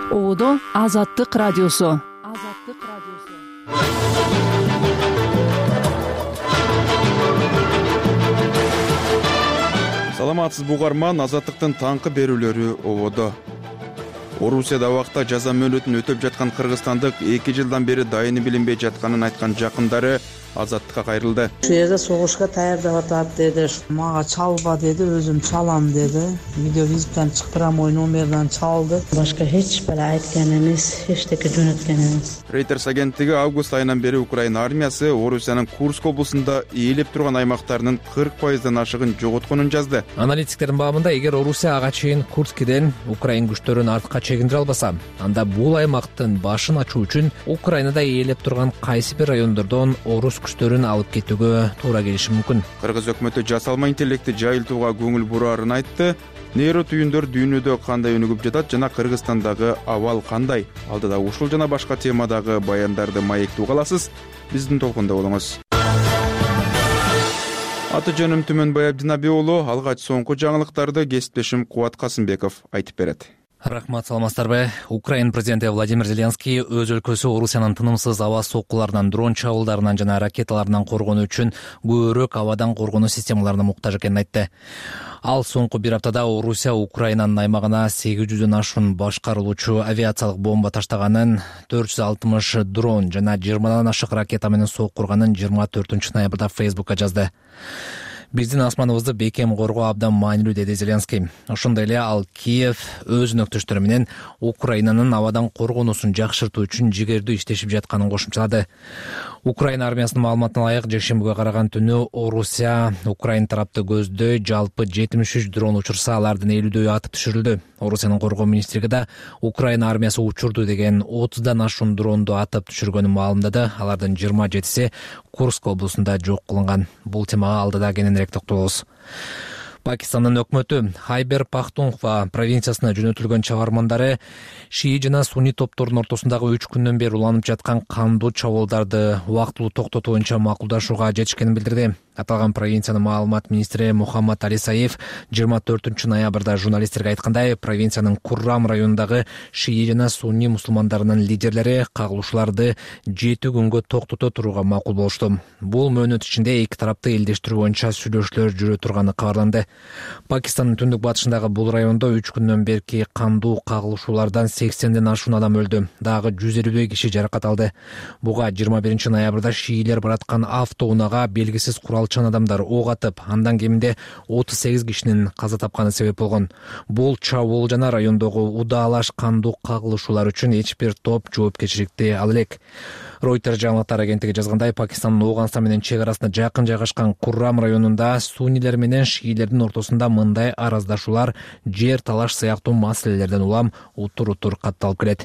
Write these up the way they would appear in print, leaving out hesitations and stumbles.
Оодо Азаттык радиосу. Саламатсыз бугарман, Азаттыктын таңкы берүүлөрү ободо. Орусияда убакта жаза мөөнөтүн өтөп жаткан кыргызстандык 2 жылдан бери дайыны билинбей жатканын айткан жакындары Азаттыкка кайрылды. Şu yerде согушка даярдап атат деди. Мага чалба деди, өзүм чалам деди. Видео визиттен чыктырам, ой номерден чалды. Башка эч бир айткан эмес, эчтеке жөнөткөн эмес. Reuters агенттиги август айынан бери Украина армиясы Орусиянын Курск облусунда ээлеп турган аймактарынын 40%дан ашыгын жоготконун жазды. Аналитиктердин баамында, эгер Орусия ага чейин Курскиден Украин күчтөрүн артка чегиндире албаса, анда бул аймактын башын ачуу үчүн Украинада ээлеп турган кайсы бир райондордон орус күчтөрүн алып кетүүгө туура келиши мүмкүн. Кыргыз өкмөтү жасалма интеллекти жайылтууга көңүл бурарын айтты. Нейро түйүндөр дүйнөдө кандай өнүгүп жатат жана Кыргызстандагы абал кандай? Алдыда ушул жана башка темадагы баяндарды маектууга аласыз. Биздин толкунда болуңуз. Аты жөнүм Түмөнбай Абдинаби уулу. Алгач соңку жаңылыктарды кесиптешим Кубат Касымбеков айтып берет. Рахмат, саламатсыздарбы. Украин президенти Владимир Зеленский өз өлкөсү Орусиянын тынымсыз аба соккуларынан, дрон чабуулдарынан жана ракеталарынан коргонуу үчүн көбүрөөк абадан коргонуу системаларына муктаж экенин айтты. Ал соңку бир аптада Орусия Украинанын аймагына 800дөн ашуун башкарылуучу авиациялык бомба таштаганын, 460 дрон жана 20дан ашык ракета менен соккурганын 24-ноябрда Фейсбукка жазды. Биздин асманыбызды бекем коргоо абдан маанилүү, деди Зеленский. Ошондой эле ал Киев өз өнөктөштөрү менен Украинанын абадан коргонуусун жакшыртуу үчүн жигердүү иштешип жатканын кошумчалады. Украина армиясынын маалыматына ылайык, жекшембиге караган түнү Орусия Украин тарапты көздөй жалпы 73 дрон учурса, алардын 50дөйү атып түшүрүлдү. Орусиянын коргоо министрлиги да Украина армиясы учурду деген 30дан ашуун дронду атып түшүргөнүн маалымдады. Алардын 27си Курск облусунда жок кылынган. Бул темага алдыда кененирээк токтолобуз. Пакистандын өкмөтү Хайбер Пахтунхва провинциясына жөнөтүлгөн чабармандары шии жана сунни топтордун ортосундагы 3 күндөн бери уланып жаткан кандуу чабуулдарды убактылуу токтотуу боюнча макулдашууга жетишкенин билдирди. Аталган провинциянын маалымат министри Мухаммад Али Саиф 24-ноябрда журналисттерге айткандай, провинциянын Куррам районундагы шии жана сунни мусулмандарынын лидерлери кагылышууларды 7 күнгө токтото турууга макул болушту. Бул мөөнөт ичинде эки тарапты элдештирүү боюнча сүйлөшүүлөр жүрө турганы кабарланды. Пакистандын түндүк батышындагы бул райондо 3 күндөн берки кандуу кагылышуулардан 80ден ашуун адам өлдү. Дагы 150 киши жаракат алды. Буга 21-ноябрда шиилер бараткан автоунаага белгисиз куралчан адамдар ок атып, андан кеминде 38 кишинин каза тапканы себеп болгон. Бул чабуул жана райондогу удаалаш кандуу кагылышуулар үчүн эч бир топ жоопкерчиликти ала элек. Reuters жаңылыктар агенттиги жазгандай, Пакистандын Ооганстан менен чек арасына жакын жайгашкан Куррам районунда суннилер менен шиилердин ортосунда мындай араздашуулар, жер талаш сыяктуу маселелерден улам утур-утур катталып келет.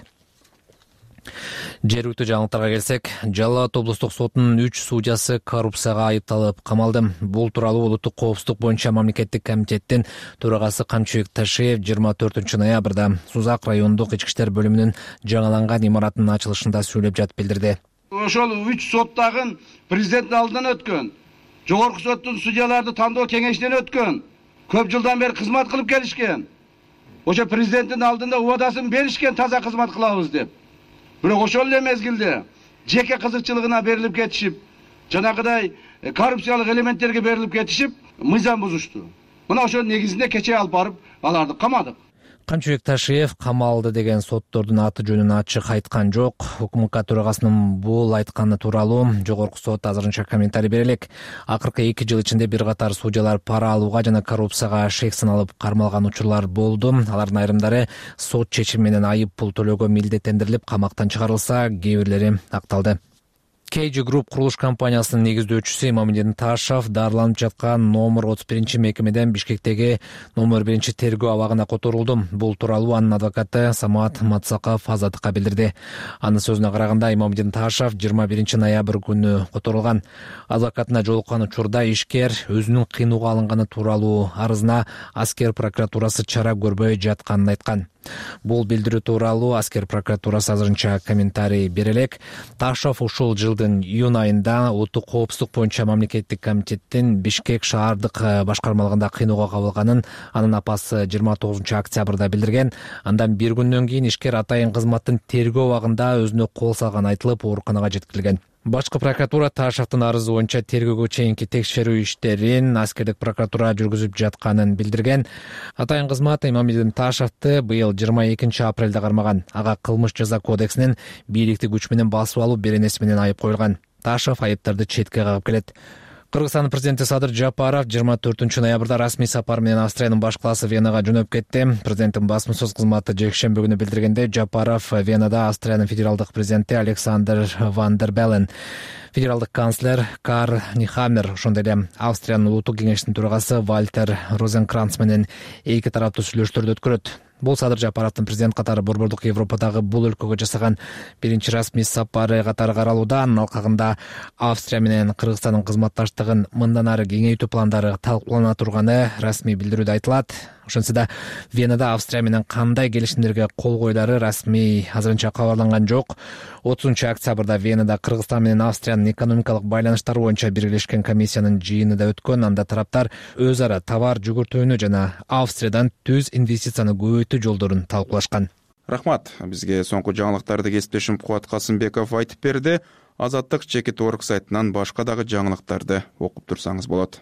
Жергиликтүү жаңылыктарга келсек, Жалал Абад облустук сотунун 3 судьясы коррупцияга айыпталып камалды. Бул тууралуу улуттук коопсуздук боюнча мамлекеттик комитеттин төрагасы Камчыбек Ташиев 24-ноябрда Сузак райондук ички иштер бөлүмүнүн жаңыланган имаратынын ачылышында сүйлөп жатып билдирди. Ошол 3 соттагы президенттин алдынан өткөн, жогорку соттун судьяларды тандоо кеңешинен өткөн, көп жылдан бери кызмат кылып келишкен. Ошо президенттин алдында убадасын беришкен, таза кызмат кылабыз деп. Бирок ошол эле мезгилде жеке кызыкчылыгына берилип кетишип, жанагыдай коррупциялык элементтерге берилип кетишип, мыйзам бузушту. Мына ошол негизинде кече алып барып аларды камадык. Камчыбек Ташиев камалды деген соттордун аты жөнүн ачык айткан жок. УКМК төрагасынын бул айтканы тууралуу жогорку сот азырынча комментарий бере элек. Акыркы 2 жыл ичинде бир катар судьялар пара алууга жана коррупцияга шек саналып кармалган учурлар болду. Алардын айрымдары сот чечими менен айып пул төлөөгө милдеттендирилип камактан чыгарылса, кээ бирлери акталды. KG Group курулуш компаниясынын негиздөөчүсү Имамидин Ташев дарыланып жаткан номер 31 мекемеден Бишкектеги номер 1 тергөө абагына которулду. Бул тууралуу анын адвокаты Самат Мацаков Азаттыкка билдирди. Анын сөзүнө караганда, Имамидин Ташев 21-ноябрь күнү которулган. Адвокатына жолуккан учурда ишкер өзүнүн кыйнууга алынганы тууралуу арызына аскер прокуратурасы чара көрбөй жатканын айткан. Бул билдирүү тууралуу аскер прокуратурасы азырынча комментарий бере элек. Ташов ушул жылдын июнь айында улуттук коопсуздук боюнча мамлекеттик комитеттин Бишкек шаардык башкармалыгында кыйноого кабылганын анын апасы 29 октябрда билдирген. Андан бир күндөн кийин ишкер атайын кызматтын тергөө убагында өзүнө кол салганы айтылып, ооруканага жеткирилген. Башкы прокуратура Ташовдун арызы боюнча тергөөгө чейинки текшерүү иштерин аскердик прокуратура жүргүзүп жатканын билдирген. Атайын кызмат Имамидин Ташовду быйыл 22 апрелде кармаган. Ага кылмыш жаза кодексинин бийликти күч менен басып алуу беренеси менен айып коюлган. Ташов айыптарды четке кагып келет. Кыргызстан президенти Садыр Жапаров 24 ноябрда расмий сапар менен Австриянын баш калаасы Венага жөнөп кетти. Президенттин басма сөз кызматы жекшемби күнү билдиргенде, Жапаров Венада Австриянын федералдык президенти Александр ван дер Беллен, федералдык канцлер Карл Нихаммер, ошондой эле Австриянын улуттук кеңештин төрагасы Вальтер Розенкранц менен эки тараптуу сүйлөшүүлөрдү өткөрөт. Бул Садыр Жапаровдун президент катары Борбордук Европадагы бул өлкөгө жасаган биринчи расмий сапары катары каралууда. Анын алкагында Австрия менен Кыргызстандын кызматташтыгын мындан ары кеңейтүү пландары талкуулана турганы расмий билдирүүдө айтылат. Ошентсе да Венада Австрия менен кандай келишимдерге кол коюлары расмий азырынча кабарланган жок. 30 октябрда Венада Кыргызстан менен Австриянын экономикалык байланыштары боюнча биргелешкен комиссиянын жыйыны да өткөн. Анда тараптар өз ара товар жүгүртүүнү жана Австриядан түз инвестицияны көбөйтүү жолдорун талкуулашкан. Рахмат. Бизге соңку жаңылыктарды кесиптешим Кубат Касымбеков айтып берди. Азаттык Чекит Орг сайтынан башка дагы жаңылыктарды окуп турсаңыз болот.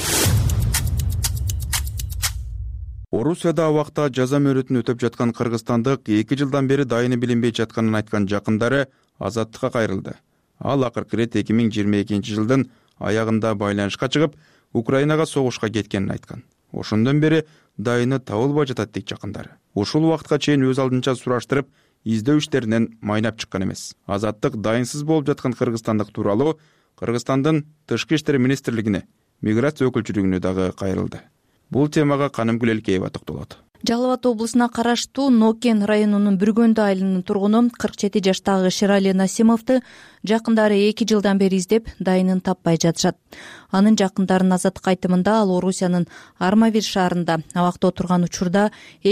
Орусияда абакта жаза мөөнөтүн өтөп жаткан кыргызстандык 2 жылдан бери дайыны билинбей жатканын айткан жакындары азаттыкка кайрылды. Ал акыркы ирет 2022 жылдын аягында байланышка чыгып, Украинага согушка кеткенин айткан. Ошондон бери дайыны табылбай жатат дейт жакындары. Ушул убакытка чейин өз алдынча сураштырып, издөө иштеринен майнап чыккан эмес. Азаттык дайынсыз болуп жаткан кыргызстандык тууралуу Кыргызстандын Тышкы иштер министрлигине, миграция өкүлчүлүгүнө дагы кайрылды. Бул темага Канымгүл Элкеева токтолот. Жалал Абад облусуна караштуу Нокен районунун Бүргөндү айылынын тургуну 47 жаштагы Шерали Насимовду жакындары 2 жылдан бери издеп, дайынын таппай жатышат. Анын жакындарынын азаттык айтымында ал Орусиянын Армавир шаарында абакта отурган учурда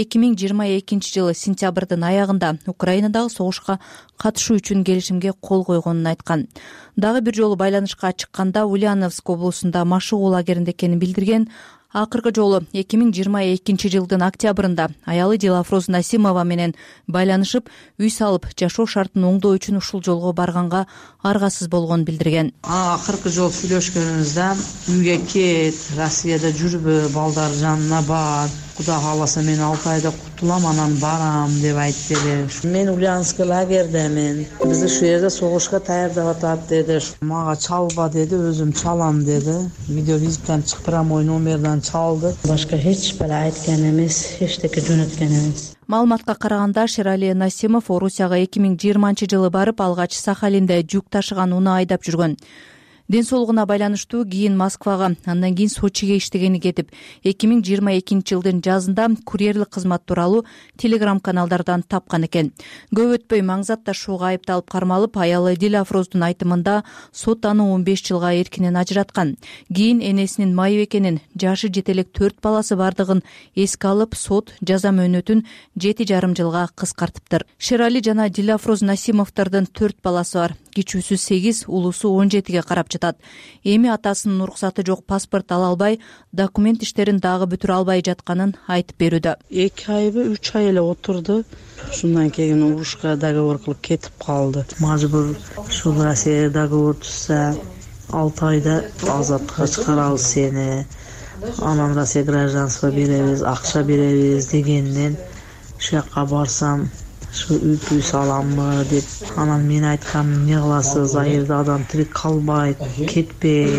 2022 жылы сентябрдын аягында Украинадагы согушка катышуу үчүн келишимге кол койгонун айткан. Дагы бир жолу байланышка чыкканда Ульяновск облусунда машыгуу лагеринде экенин билдирген. Акыркы жолу 2022 жылдын октябрында аялы Дилафроз Насимова менен байланышып, үй салып, жашоо шартын оңдоо үчүн ушул жолго барганга аргасыз болгонун билдирген. Акыркы жолу сүйлөшкөнүбүздө үйгө кет, Россияда жүрбө, балдар жанына бар. Куда кааласа мен 6 айда кутулам, анан барам деп айтты эле. Мен Ульяновск лагердемин. Бизди шу жерде согушка даярдап атат деди. Мага чалба деди, өзүм чалам деди. Видео визиттен чыктырам, мой номерден чалды. Башка эч бала айткан эмес, эчтеке жөнөткөн эмес. Маалыматка караганда Шерали Насимов Орусияга 2020 жылы барып, алгач Сахалинде жүк ташыган унаа айдап жүргөн. Ден соолугуна байланыштуу кийин Москвага, андан кийин Сочиге иштегени кетип, 2022 жылдын жазында курьерлик кызмат тууралуу телеграм каналдардан тапкан экен. Көп өтпөй маңзат ташууга айыпталып кармалып, аялы Дилафроздун айтымында сот аны 15 жылга эркинен ажыраткан. Кийин энесинин майып экенин, жашы жете элек 4 баласы бардыгын эске алып, сот жаза мөөнөтүн 7,5 жылга кыскартыптыр. Шерали жана Дилафроз Насимовдордун 4 баласы бар. Кичүүсү 8, улуусу 17ге карап жатат. Эми атасынын уруксаты жок паспорт ала албай, документ иштерин дагы бүтүрө албай жатканын айтып берүүдө. 2 айбы 3 ай эле отурду. Шундан кийин урушка договор кылып кетип калды. Мажбур ушул Россияга договор түзсө 6 айда азаттыкка чыгарабыз сени. Анан Россия гражданство беребиз, акча беребиз дегенден ушул жака барсам шу үй саламмы деп, анан мен айткам, эмне кыласыз, айырда адам тирик калбайт, кетпей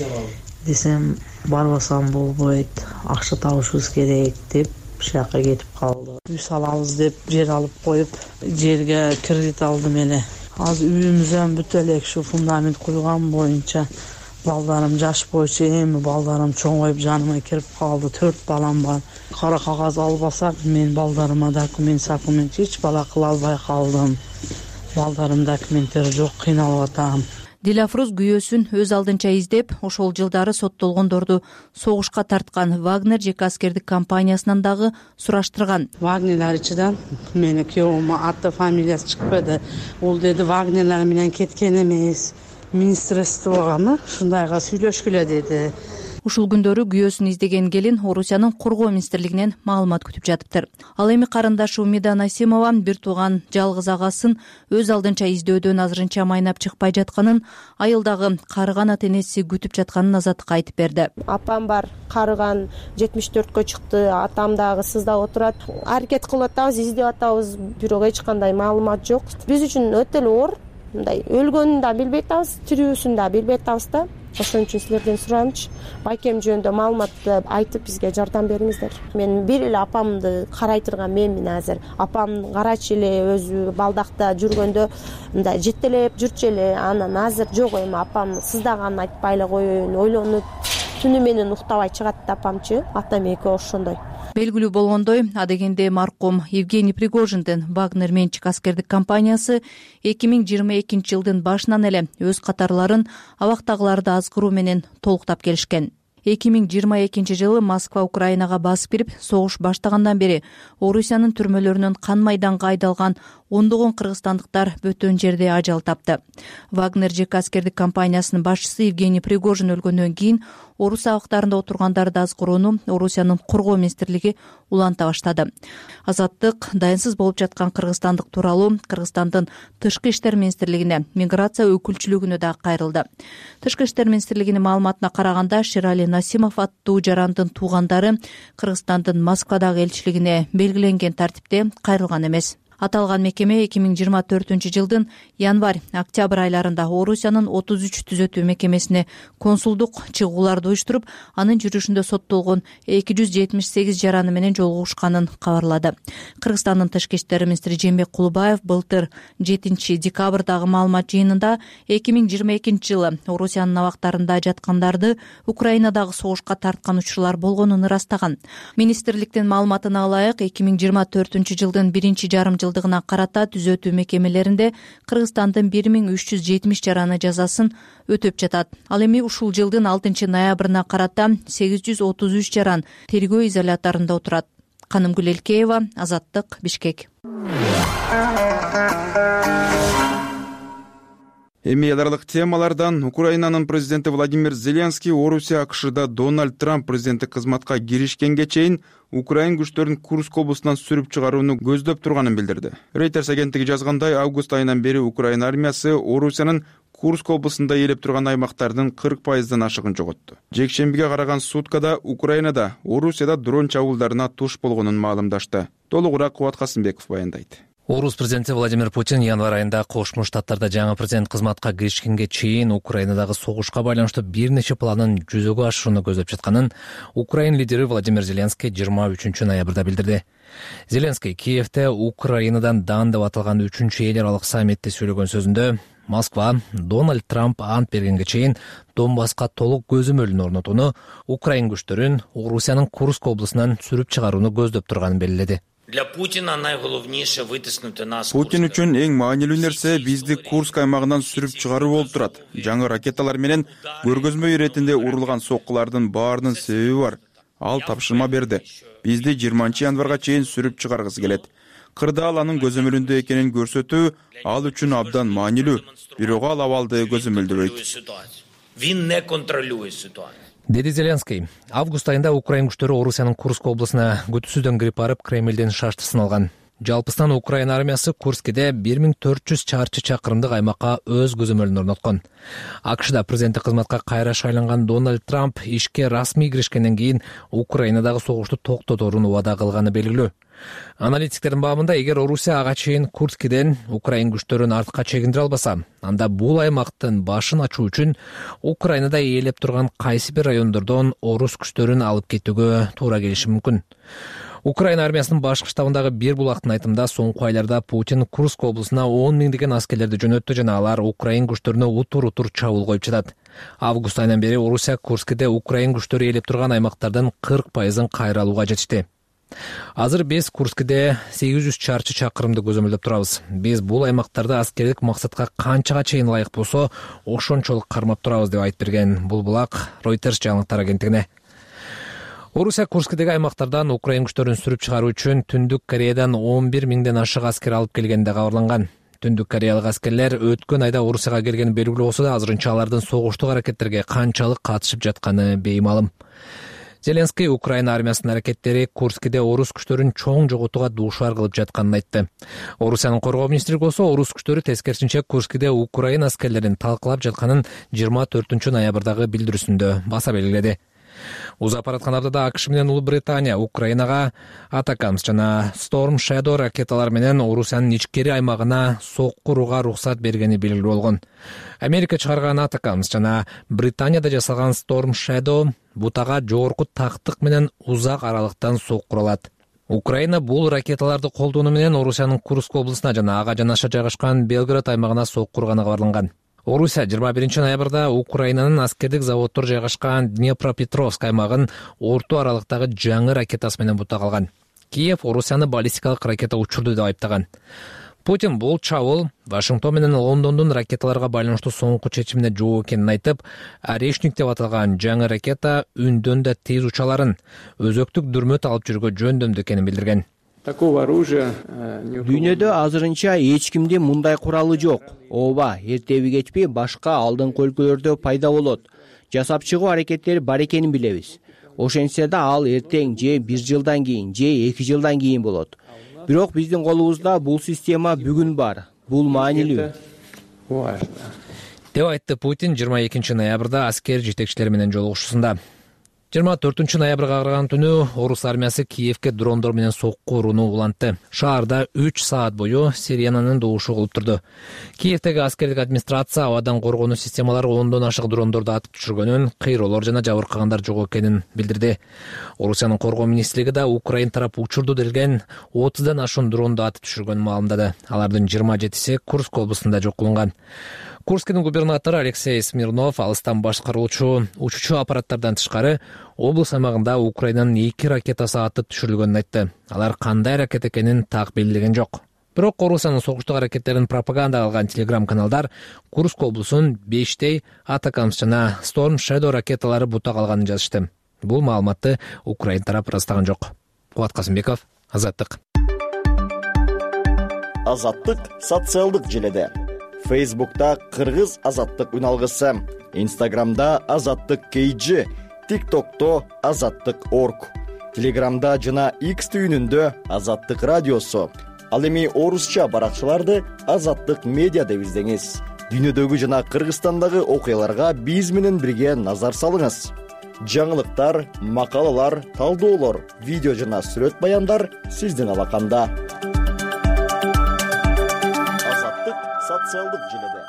десем, барбасам болбойт, акча табышыбыз керек деп ушул жака кетип калды. Үй салабыз деп жер алып коюп, жерге кредит алдым эле. Азыр үйүмүздөн бүтө элек ушу фундамент куйган боюнча балдарым жаш боюнча эми балдарым чоңоюп жаныма кирип калды. 4 балам бар. Кара кагаз албасак мен балдарыма документ эч бала кыла албай калдым. Балдарым документтери жок, кыйналып атам. Диляфруз күйөөсүн өз алдынча издеп, ошол жылдары соттолгондорду согушка тарткан Вагнер жеке аскердик компаниясынан дагы сураштырган. Вагнерлер ичиден мени күйөөм аты фамилиясы чыкпады. Ол деди Вагнерлер менен кеткен эмес, министрлствогамы ушундайга сүйлөшкүлө деди. Ушул күндөрү күйөөсүн издеген келин Орусиянын коргоо министрлигинен маалымат күтүп жатыптыр. Ал эми карындашы Умида Насимова бир тууган жалгыз агасын өз алдынча издөодөн азырынча майнап чыкпай жатканын, айылдагы карыган ата энеси күтүп жатканын Азаттыкка айтып берди. Апам бар, карыган 74кө чыкты, атам дагы сыздап отурат. Аракет кылып атабыз, издеп атабыз, бирок эч кандай маалымат жок. Биз үчүн өтө эле оор. Мындай өлгөнүн да билбей атабыз, тирүүсүн да билбей атабыз да. Ошон үчүн силерден сурамчы, байкем жөнүндө маалыматты айтып бизге жардам бериңиздер. Мен бир эле апамды карай турган менмин азыр. Апам карачы эле өзү балдакта жүргөндө мындай жетелеп жүрчү эле. Анан азыр жок эми апам сыздаганын айтпай эле коеюн, ойлонуп түнү менен уктабай чыгат да апамчы. Атам эки ошондой. Белгилүү болгондой, адегенде маркум Евгений Пригожиндин Вагнер менчик аскердик компаниясы 2022 жылдын башынан эле өз катарларын абактагыларды азгыруу менен толуктап келишкен. 2022 жылы Москва Украинага басып кирип, согуш баштагандан бери Орусиянын түрмөлөрүнөн кан майданга айдалган ондогон кыргызстандыктар бөтөн жерде ажал тапты. Вагнер жеке аскердик компаниясынын башчысы Евгений Пригожин өлгөндөн кийин Орус абактарында отургандарды азгырууну Орусиянын коргоо министрлиги уланта баштады. Азаттык дайынсыз болуп жаткан кыргызстандык тууралуу Кыргызстандын Тышкы иштер министрлигине, миграция өкүлчүлүгүнө да кайрылды. Тышкы иштер министрлигинин маалыматына караганда, Шерали Насимов аттуу жарандын туугандары Кыргызстандын Москвадагы элчилигине белгиленген тартипте кайрылган эмес. Аталган мекеме 2024 жылдын январь-октябрь айларында Орусиянын 33 түзөтүү мекемесине консулдук чыгууларды уюштуруп, анын жүрүшүндө соттолгон 278 жараны менен жолугушканын кабарлады. Кыргызстандын Тышкы иштер министри Жээнбек Кулубаев былтыр 7 декабрдагы маалымат жыйынында 2022 жылы Орусиянын абактарында жаткандарды Украинадагы согушка тарткан учурлар болгонун ырастаган. Министрликтин маалыматына ылайык, 2024 жылдын биринчи жарым жылдыгына карата түзөтүү мекемелеринде Кыргызстандын 1370 жараны жазасын өтөп жатат. Ал эми ушул жылдын 6 ноябрына карата 833 жаран тергөө изоляторунда отурат. Канымгүл Элкеева, Азаттык, Бишкек. Эми эл аралык темалардан Украинанын президенти Владимир Зеленский Орусия АКШда Дональд Трамп президенттик кызматка киришкенге чейин Украин күчтөрүн Курск облусунан сүрүп чыгарууну көздөп турганын билдирди. Reuters агенттиги жазгандай, август айынан бери Украина армиясы Орусиянын Курск облусунда ээлеп турган аймактардын 40%дан ашыгын жоготту. Жекшембиге караган суткада Украинада Орусияда дрон чабуулдарына туш болгонун маалымдашты. Толугураак Кубат Касымбеков баяндайт. Орус президенти Владимир Путин январь айында Кошмо Штаттарда жаңы президент кызматка киришкенге чейин Украинадагы согушка байланыштуу бир нече планын жүзөгө ашырууну көздөп жатканын Украин лидери Владимир Зеленский 23 ноябрда билдирди. Зеленский Киевте Украинадан дан деп аталган 3-эл аралык саммитте сүйлөгөн сөзүндө Москва Дональд Трамп ант бергенге чейин Донбасска толук көзөмөлүн орнотууну, Украин күчтөрүн Орусиянын Курск облусунан сүрүп чыгарууну көздөп турганын белгиледи. Путин үчүн эң маанилүү нерсе бизди Курск аймагынан сүрүп чыгаруу болуп турат. Жаңы ракеталар менен көргөзмө иретинде урулган соккулардын баарынын себеби бар. Ал тапшырма берди. Бизди 20 январга чейин сүрүп чыгаргысы келет. Кырда ал анын көзөмөлүндө экенин көрсөтүү ал үчүн абдан маанилүү. Бирок ал абалды көзөмөлдөбөйт, деди Зеленский. Август айында Украин күчтөрү Орусиянын Курск облусуна күтүүсүздөн кирип барып, Кремлден шаштысын алган. Жалпысынан Украина армиясы Курскеде 1400 чарчы чакырымдык аймакка өз көзөмөлүн орноткон. АКШда президенттик кызматка кайра шайланган Дональд Трамп ишке расмий киришкенден кийин Украинадагы согушту токтоторун убада кылганы белгилүү. Аналитиктердин баамында, эгер Орусия ага чейин Курскеден Украин күчтөрүн артка чегиндире албаса, анда бул аймактын башын ачуу үчүн Украинада ээлеп турган кайсы бир райондордон орус күчтөрүн алып кетүүгө туура келиши мүмкүн. Украина армиясынын башкы штабындагы бир булактын айтымында, соңку айларда Путин Курск облусуна 10 миңдеген аскерлерди жөнөттү жана алар Украин күчтөрүнө утур-утур чабуул коюп жатат. Август айынан бери Орусия Курскеде Украин күчтөрү ээлеп турган аймактардын 40%ын кайра алууга жетишти. Азыр биз Курскиде 800 чарчы чакырымды көзөмөлдөп турабыз. Биз бул аймактарды аскердик максатка канчага чейин ылайык болсо, ошончолук кармап турабыз деп айтып берген Булбулак Reuters жаңылыктар агенттигине. Орусия Курскидеги аймактардан Украин күчтөрүн сүрүп чыгаруу үчүн Түндүк Кореядан 11 миңден ашык аскер алып келгенде кабарланган. Түндүк Кореялык аскерлер өткөн айда Орусияга келгени белгилүү болсо да, азырынча алардын согуштук аракеттерге канчалык катышып жатканы беймалым. Зеленский Украина армиясынын аракеттери Курскиде орус күчтөрүн чоң жоготууга дуушар кылып жатканын айтты. Орусиянын коргоо министрлиги болсо орус күчтөрү тескерисинче Курскиде Украина аскерлерин талкалап жатканын 24 ноябрдагы билдирүүсүндө баса белгиледи. Узап бараткан аптада АКШ менен Улуу Британия Украинага Атакамс жана Storm Shadow ракеталар менен Орусиянын ичкери аймагына сокку урууга уруксат бергени белгилүү болгон. Америка чыгарган Атакамс жана Британияда жасалган Storm Shadow бутага жогорку тактык менен узак аралыктан сокку ура алат. Украина бул ракеталарды колдонуу менен Орусиянын Курск облусуна жана ага жанаша жайгашкан Белгород аймагына сокку урганы кабарланган. Орусия 21 ноябрда Украинанын аскердик заводдор жайгашкан Днепропетровск аймагын орто аралыктагы жаңы ракетасы менен бута калган. Киев Орусияны баллистикалык ракета учурду деп айыптаган. Путин бул чабуул Вашингтон менен Лондондун ракеталарга байланыштуу соңку чечимине жооп экенин айтып, Орешник деп аталган жаңы ракета үндөн да тез учаларын, өзөктүк дүрмөт алып жүргө жөндөмдүү экенин билдирген. Дүйнөдө азырынча эч кимдин мындай куралы жок. Ооба, эртеби кечпей башка алдыңкы өлкөлөрдө пайда болот. Жасап чыгуу аракеттери бар экенин билебиз. Ошентсе да ал эртең же 1 жылдан кийин, же 2 жылдан кийин болот. Бирок биздин колубузда бул система бүгүн бар. Бул маанилүү. Деп айтты Путин 22 ноябрда аскер жетекчилери менен жолугушуусунда. 24 ноябрга караган түнү орус армиясы Киевке дрондор менен сокку урууну улантты. Шаарда 3 саат бою сиренанын добушу кылып турду. Киевдеги аскердик администрация абадан коргонуу системалары 10дон ашык дрондорду атып түшүргөнүн, кыйроолор жана жабыркагандар жок экенин билдирди. Орусиянын коргоо министрлиги да Украин тарапы учурду делген 30дан ашуун дронду атып түшүргөнүн маалымдады. Алардын 27си Курск облусунда жок кылынган. Курскинин губернатору Алексей Смирнов алыстан башкаруучу учуучу аппараттардан тышкары облус аймагында Украинанын 2 ракетасы атып түшүрүлгөнүн айтты. Алар кандай ракета экенин так белгилеген жок. Бирок Орусиянын согуштук аракеттерин пропаганда кылган телеграм-каналдар Курск облусун 5 Атакамс жана Storm Shadow ракеталары бута калганын жазышты. Бул маалыматты Украин тарапы ырастаган жок. Кубат Касымбеков, Азаттык. Азаттык социалдык желеде. Facebook'ta Кыргыз Азаттык үналгысы, Instagram'da Азаттык KG, TikTok'ta Азаттык.org, Telegram'da жана X түйүнүндө Азаттык радиосу. Ал эми орусча баракчаларды Азаттык медиа деп издеңиз. Дүйнөдөгү жана Кыргызстандагы окуяларга биз менен бирге назар салыңыз. Жаңылыктар, макалалар, талдоолор, видео жана сүрөт баяндар сиздин алаканда. Социалдык желеде.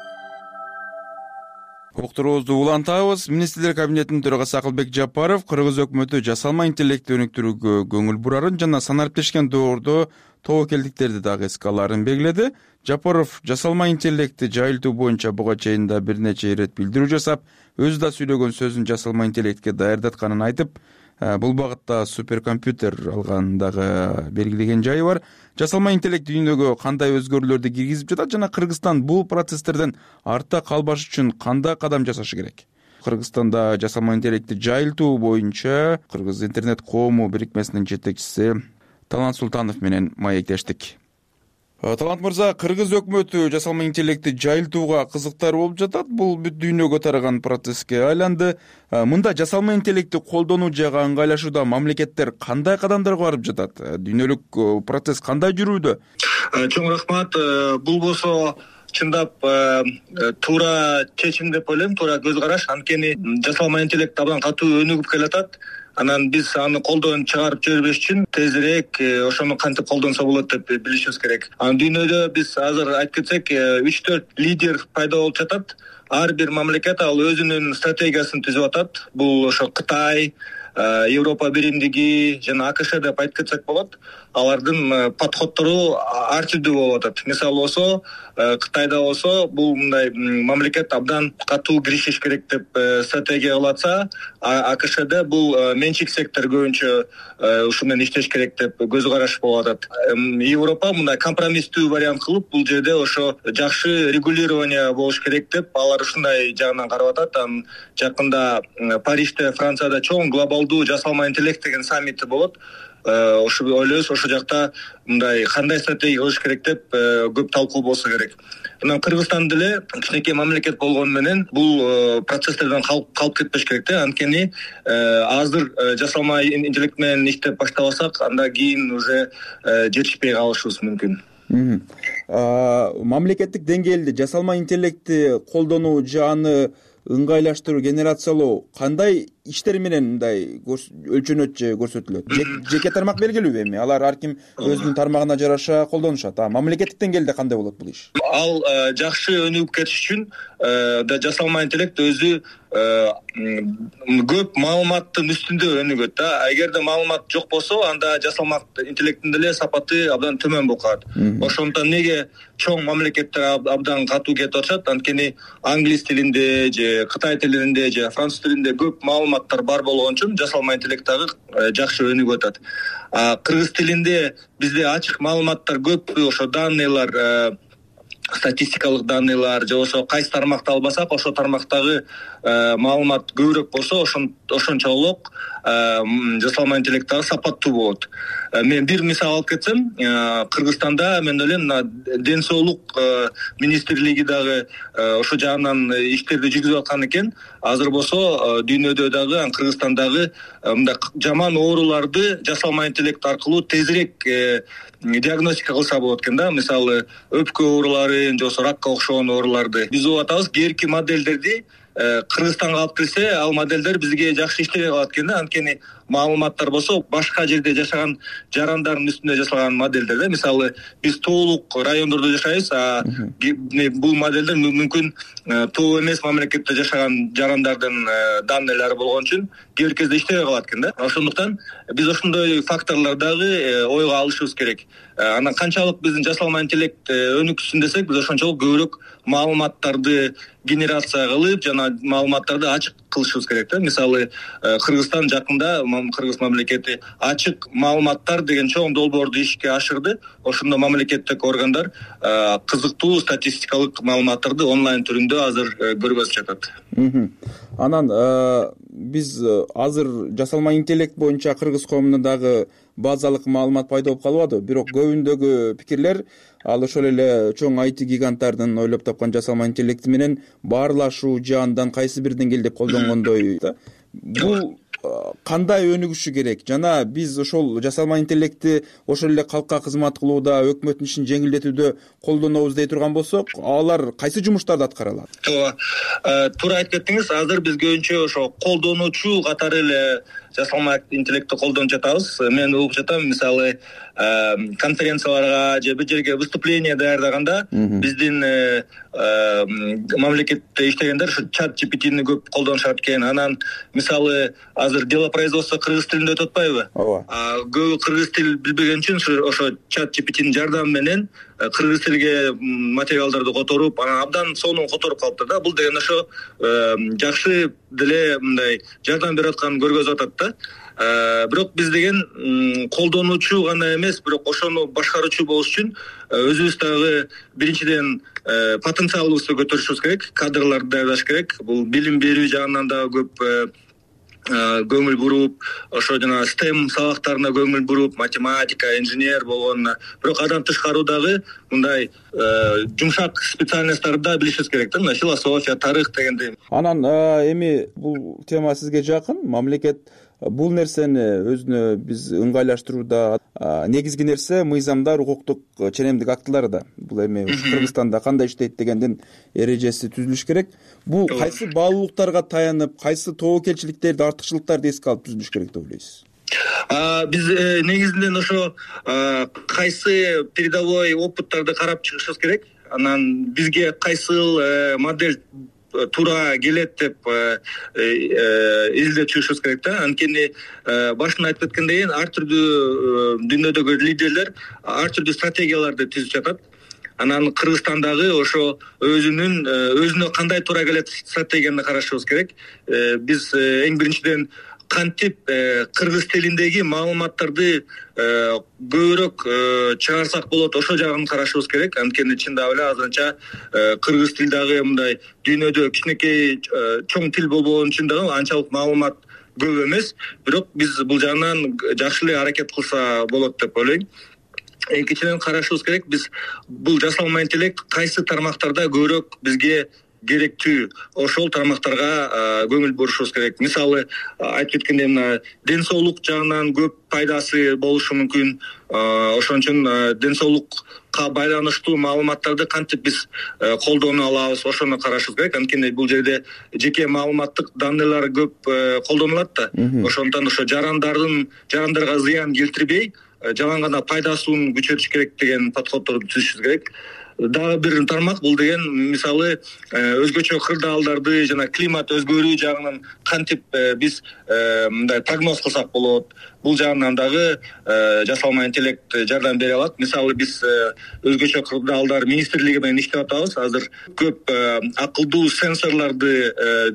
Уктуруубузду улантабыз. Министрлер кабинетинин төрагасы Акылбек Жапаров Кыргыз өкмөтү жасалма интеллектти өнүктүрүүгө көңүл бурарын жана санариптешкен доордо тобокелдиктерди дагы эске аларын белгиледи. Жапаров жасалма интеллектти жайылтуу боюнча буга чейин да бир нече ирет билдирүү жасап, өзү да сүйлөгөн сөзүн жасалма интеллектке даярдатканын айтып, бул багытта суперкомпьютер алган дагы белгилеген жайы бар. Жасалма интеллект дүйнөгө кандай өзгөрүүлөрдү киргизип жатат жана Кыргызстан бул процесстерден артта калбаш үчүн кандай кадам жасашы керек? Кыргызстанда жасалма интеллектти жайылтуу боюнча Кыргыз интернет коому бирикмесинин жетекчиси Талант Султанов менен маектештик. Талант мырза, Кыргыз өкмөтү жасалма интеллектти жайылтууга кызыктар болуп жатат. Бул бүт дүйнөгө тараган процесске айланды. Мында жасалма интеллектти колдонуу жагы ыңгайлашууда мамлекеттер кандай кадамдарга барып жатат? Дүйнөлүк процесс кандай жүрүүдө? Чоң рахмат. Бул болсо чындап туура чечим деп ойлойм, туура көз караш. Анткени жасалма интеллект абдан катуу өнүгүп келатат. Анан биз аны колдон чыгарып жибербеш үчүн тезирээк ошону кантип колдонсо болот деп билишибиз керек. Анан дүйнөдө биз азыр айтып кетсек 3-4 лидер пайда болуп жатат. Ар бир мамлекет ал өзүнүн стратегиясын түзүп атат. Бул ошо Кытай, Европа биримдиги жана АКШ деп айтып кетсек болот, алардын подходдору ар түрдүү болуп атат. Мисалы болсо Кытайда болсо бул мындай мамлекет абдан катуу киришиш керек деп стратегия кылып атса, АКШда бул менчик сектор көбүнчө ушу менен иштеш керек деп көз караш болуп атат. Европа мындай компромисстүү вариант кылып, бул жерде ошо жакшы регулирование болуш керек деп алар ушундай жагынан карап атат. Жакында Парижде, Францияда чоң глобалдуу жасалма интеллект деген саммити болот. Ошо ойлойбуз, ошол жакта мындай кандай стратегия кылыш керек деп көп талкуу болсо керек. Анан Кыргызстан деле кичинекей мамлекет болгону менен бул процесстерден калып кетпеш керек да. Анткени азыр жасалма интеллект менен иштеп баштабасак, андан кийин уже жетишпей калышыбыз мүмкүн. Мамлекеттик деңгээлде жасалма интеллектти колдонуу же аны ыңгайлаштыруу, генерациялоо кандай иштер менен мындай өлчөнөт же көрсөтүлөт? Жеке тармак белгилүүбү эми? Алар ар ким өзүнүн тармагына жараша колдонушат. Мамлекеттик деңгээлде кандай болот бул иш? Ал жакшы өнүгүп кетиш үчүн жасалма интеллект өзү көп маалыматтын үстүндө өнүгөт да. Эгерде маалымат жок болсо, анда жасалма интеллекттин деле сапаты абдан төмөн болуп калат. Ошондуктан неге чоң мамлекеттер абдан катуу кетип атышат? Анткени англис тилинде же Кытай тилинде же француз тилинде көп маалыматтар бар болгон үчүн жасалма интеллект дагы жакшы өнүгүп атат. Кыргыз тилинде бизде ачык маалыматтар көп, ошо данныйлар, статистикалык данныйлар же болбосо кайсы тармакты албасак, ошол тармактагы маалымат көбүрөөк болсо, ошончолук жасалма интеллект дагы сапаттуу болот. Мен бир мисал алып кетсем, Кыргызстанда мен ойлойм, ден соолук министрлиги дагы ошо жагынан иштерди жүргүзүп аткан экен. Азыр болсо дүйнөдө дагы, Кыргызстандагы мындай жаман ооруларды жасалма интеллект аркылуу тезирээк диагностика кылса болот экен да. Мисалы, өпкө ооруларын же болбосо ракка окшогон ооруларды биз угуп атабыз. Кээинки модельдерди Кыргызстанга алып кирсе, ал модельдер бизге жакшы иштебей калат экен да. Анткени маалыматтар болсо башка жерде жашаган жарандардын үстүндө жасалган модельдер да. Мисалы, биз тоолук райондордо жашайбыз, бул модельдер мүмкүн тоо эмес мамлекетте жашаган жарандардын данныйлары болгон үчүн кээ бир кезде иштебей калат экен да. Ошондуктан биз ошондой факторлор дагы ойго алышыбыз керек. Анан канчалык биздин жасалма интеллект өнүксүн десек, биз ошончолук көбүрөөк маалыматтарды генерация кылып жана маалыматтарды ачык кылышыбыз керек да. Мисалы, Кыргызстан жакында, Кыргыз мамлекети ачык маалыматтар деген чоң долбоорду ишке ашырды. Ошондо мамлекеттик органдар кызыктуу статистикалык маалыматтарды онлайн түрүндө азыр көргөзүп жатат. Анан биз азыр жасалма интеллект боюнча кыргыз коомунда дагы базалык маалымат пайда болуп калбады. Бирок көбүндөгү пикирлер ал ошол эле чоң IT гиганттардын ойлоп тапкан жасалма интеллекти менен баарлашуу же андан кайсы бир деңгээлде колдонгондой. Бул кандай өнүгүшү керек? Жана биз ошол жасалма интеллектти ошол эле калкка кызмат кылууда, өкмөттүн ишин жеңилдетүүдө колдонобуз дей турган болсок, алар кайсы жумуштарды аткара алат? Туура айтып кеттиңиз. Азыр биз көбүнчө ошо колдонуучу катары эле жасалма интеллектти колдонуп жатабыз. Мен угуп жатам, мисалы, конференцияларга же бир жерге выступление даярдаганда биздин мамлекетте иштегендер ошо чат GPT'ни көп колдонушат экен. Анан мисалы, азыр дело производства кыргыз тилинде өтүп атпайбы? Көбү кыргыз тил билбеген үчүн ошо чат GPT'нин жардамы менен кыргыз тилге материалдарды которуп, анан абдан сонун которуп калыптыр да. Бул деген ошо жакшы деле мындай жардам берип атканын көргөзүп атат да. Бирок биз деген колдонуучу гана эмес, бирок ошону башкаруучу болуш үчүн өзүбүз дагы биринчиден потенциалыбызды көтөрүшүбүз керек, кадрларды даярдаш керек. Бул билим берүү жагынан да көп көңүл буруп, ошо жана STEM сабактарына көңүл буруп, математика, инженер болгонуна. Бирок андан тышкары дагы мындай жумшак специальностьтарды да билишибиз керек да, философия, тарых дегендей. Анан эми бул тема сизге жакын. Мамлекет бул нерсени өзүнө биз ыңгайлаштырууда негизги нерсе мыйзамдар, укуктук ченемдик актыларда. Бул эми Кыргызстанда кандай иштейт дегендин эрежеси түзүлүш керек. Бул кайсы баалуулуктарга таянып, кайсы тобокелчиликтерди, артыкчылыктарды эске алып түзүлүш керек деп ойлойсуз? Биз негизинен ошо кайсы передовой опыттарды карап чыгышыбыз керек. Анан бизге кайсыл модель туура келет деп изилдеп чыгышыбыз керек да. Анткени башында айтып кеткендей ар түрдүү дүйнөдөгү лидерлер ар түрдүү стратегияларды түзүп жатат. Анан Кыргызстандагы ошо өзүнө кандай туура келет стратегияны карашыбыз керек. Биз эң биринчиден кантип кыргыз тилиндеги маалыматтарды көбүрөөк чыгарсак болот, ошол жагын карашыбыз керек. Анткени чындап эле азырынча кыргыз тили дагы мындай дүйнөдө кичинекей чоң тил болбогон үчүн дагы анчалык маалымат көп эмес. Бирок биз бул жагынан жакшы эле аракет кылса болот деп ойлойм. Экинчиден карашыбыз керек, биз бул жасалма интеллект кайсы тармактарда көбүрөөк бизге керектүү, ошол тармактарга көңүл бурушубуз керек. Мисалы айтып кеткендей мына ден соолук жагынан көп пайдасы болушу мүмкүн. Ошон үчүн ден соолукка байланыштуу маалыматтарды кантип биз колдоно алабыз, ошону карашыбыз керек. Анткени бул жерде жеке маалыматтык данныйлар көп колдонулат да. Ошондон ошо жарандарга зыян келтирбей, жалаң гана пайдасын күчөтүш керек деген подходдорду түзүшүбүз керек. Дагы бир тармак бул деген мисалы өзгөчө кырдаалдарды жана климат өзгөрүү жагынан кантип биз мындай прогноз кылсак болот. Бул жагынан дагы жасалма интеллект жардам бере алат. Мисалы биз өзгөчө кырдаалдар министрлиги менен иштеп атабыз. Азыр көп акылдуу сенсорлорду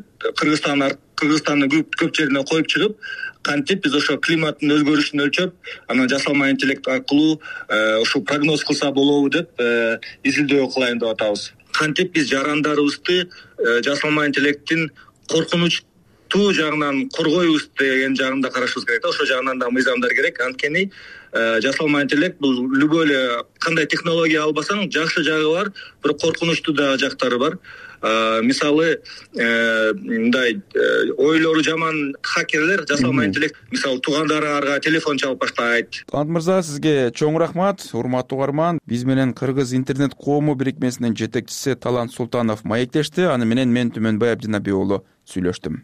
Кыргызстандын көп жерине коюп чыгып, кантип биз ошо климаттын өзгөрүшүн өлчөп, анан жасалма интеллект аркылуу ошо прогноз кылса болобу деп изилдөө кылайын деп атабыз. Кантип биз жарандарыбызды жасалма интеллекттин коркунучтуу жагынан коргойбуз деген жагында карашыбыз керек да. Ошол жагынан да мыйзамдар керек. Анткени жасалма интеллект бул любой эле кандай технология албасаң жакшы жагы бар, бирок коркунучтуу да жактары бар. Мисалы мындай ойлору жаман хакерлер жасалма интеллект мисалы туугандарга телефон чалып баштайт. Талант мырза, сизге чоң рахмат. Урматтуу угарман, биз менен Кыргыз интернет коому бирикмесинин жетекчиси Талант Султанов маектешти. Аны менен мен Түмөнбай Абдинаби уулу сүйлөштүм.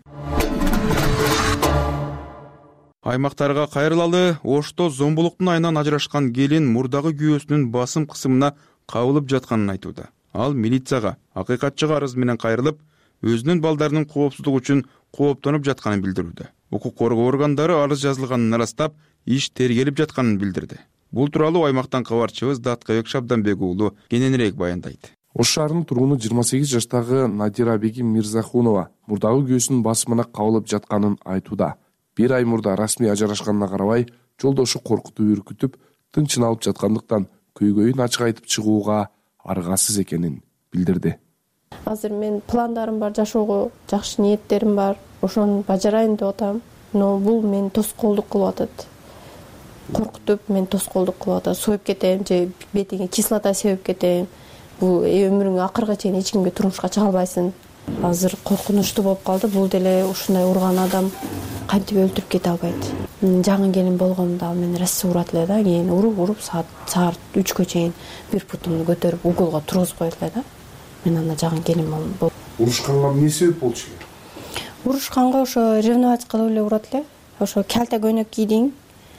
Аймактарга кайрылалы. Ошто зомбулуктун айынан ажырашкан келин мурдагы күйөөсүнүн басым кысымына кабылып жатканын айтууда. Ал милицияга акыйкатчыга арыз менен кайрылып, өзүнүн балдарынын коопсуздугу үчүн кооптонуп жатканын билдирүүдө. Укук коргоо органдары арыз жазылганын ырастап, иш тергелип жатканын билдирди. Бул тууралуу аймактан кабарчыбыз Даткабек Шабданбек уулу кененирээк баяндайт. Ош шаарынын тургуну 28 жаштагы Надира Бегим Мирзахунова мурдагы күйөөсүнүн басымына кабылып жатканын айтууда. Бир ай мурда расмий ажырашканына карабай, жолдошу коркутуп үркүтүп, тынчын алып жаткандыктан көйгөйүн ачык айтып чыгууга аргасыз экенин билдирди. Азыр мен пландарым бар, жашоого жакшы ниеттерим бар. Ошону бажарайын деп атам. Но бул мен тоскоолдук кылып атат. Коркутуп мен тоскоолдук кылып атат. Союп кетем же бетиңе кислота себип кетем. Бул өмүрүңүн акырга чейин эч кимге турмушка чыга албайсың. Азыр коркунучтуу болуп калды. Бул деле ушундай урган адам кантип өлтүрүп кете албайт. Жаңы келин болгондо ал мени расса урат эле да. Кийин уруп саат 3кө чейин бир бутумду көтөрүп уголго тургузуп коет эле да. Мен анда жаңы келин болдум. Урушканга эмне себеп болчу? Урушканга ошо ревновать кылып эле урат эле. Ошо калта көйнөк кийдиң.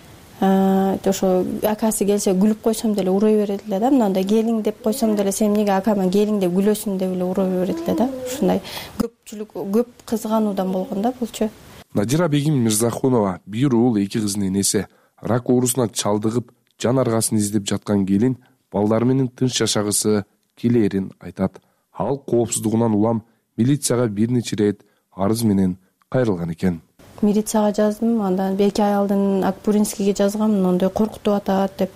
Ошо акасы келсе күлүп койсом деле урай берет эле да. Мындай келиң деп койсом деле сен эмнеге акама келиң деп күлөсүң деп эле урай берет эле да. Ушундай көп кызгануудан болгон да булчу. Надира Бегим Мирзахунова бир уул 2 кыздын энеси. Рак оорусуна чалдыгып, жан аргасын издеп жаткан келин балдары менен тынч жашагысы келээрин айтат. Ал коопсуздугунан улам милицияга бир нече ирет арыз менен кайрылган экен. Милицияга жаздым, андан 2 ай алдын Акбуринскийге жазгам, мындай коркутуп атат деп.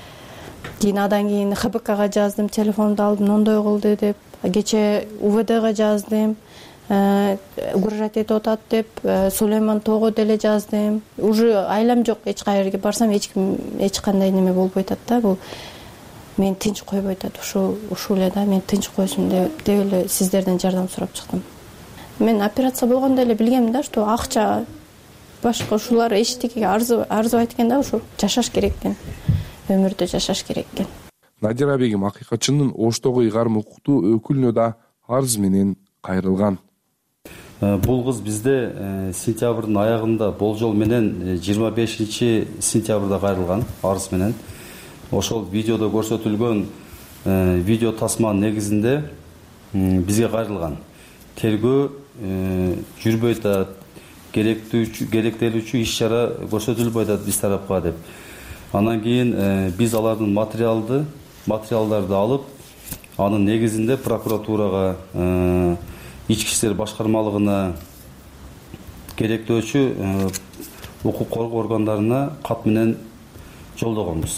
Адан кийин ХБКга жаздым, телефонду алдым, ондой кылды деп. Кече УВДга жаздым. Угрожать этип атат деп, Сулейман Тоого деле жаздым. Уже айлам жок, эч кайерге барсам эч кандай неме болбой атат да. Бул мен тынч койбой атат. Ушул эле да, мен тынч койсун деп эле сиздерден жардам сурап чыктым. Мен операция болгондо эле билгем да, что акча башка ушулар эчтекеге арзыбайт экен да, ушу жашаш керек экен. Өмүрдө жашаш керек экен. Надира Бегим акыйкатчынын Оштогу ыйгарым укуктуу өкүлүнө да арыз менен кайрылган. Бул кыз бизде сентябрдын аягында болжол менен 25 сентябрда кайрылган арыз менен. Ошол видеодо көрсөтүлгөн видео тасманын негизинде бизге кайрылган. тергөө жүрбөй атат, керектелүүчү иш чара көрсөтүлбөй атат биз тарапка деп. Анан кийин биз алардын материалдарды алып, анын негизинде прокуратурага, ички иштер башкармалыгына, керектөөчү укук коргоо органдарына кат менен жолдогонбуз.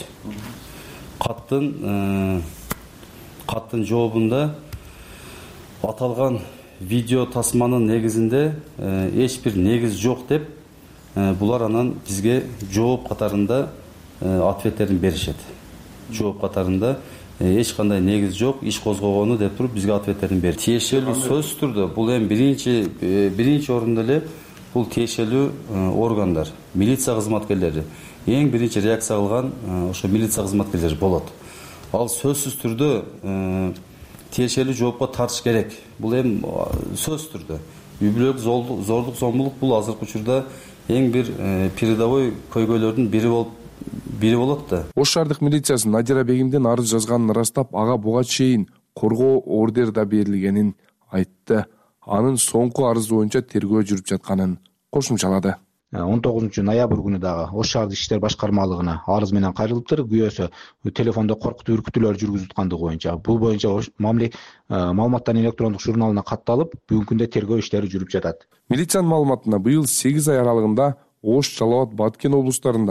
Каттын жообунда аталган видео тасманын негизинде эч бир негиз жок деп, булар анан бизге жооп катарында ответтерин беришет. Жооп катарында эч кандай негиз жок, иш козгогону деп туруп бизге ответтерин берди. Тиешелүү сөзсүз түрдө бул эми биринчи орунда эле бул тиешелүү органдар, милиция кызматкерлери, эң биринчи реакция кылган ошо милиция кызматкерлери болот. Ал сөзсүз түрдө тиешелүү жоопко тартыш керек. Бул эми сөзсүз түрдө үй бүлөлүк зордук зомбулук бул азыркы учурда эң бир передовой көйгөйлөрдүн бири болот да. Ош шаардык милициясы Надира Бегимдин арыз жазганын ырастап, ага буга чейин коргоо ордер да берилгенин айтты. Анын соңку арызы боюнча тергөө жүрүп жатканын кошумчалады. 19 ноябрь күнү дагы Ош шаардык иштер башкармалыгына арыз менен кайрылыптыр. Күбөсү телефондо коркутуу үркүтүүлөр жүргүзүп аткандыгы боюнча. Бул боюнча маалыматтардын электрондук журналына катталып, бүгүнкү күндө тергөө иштери жүрүп жатат. Милициянын маалыматына быйыл 8 ай аралыгында Ош, Жалал Абад, Баткен облустарында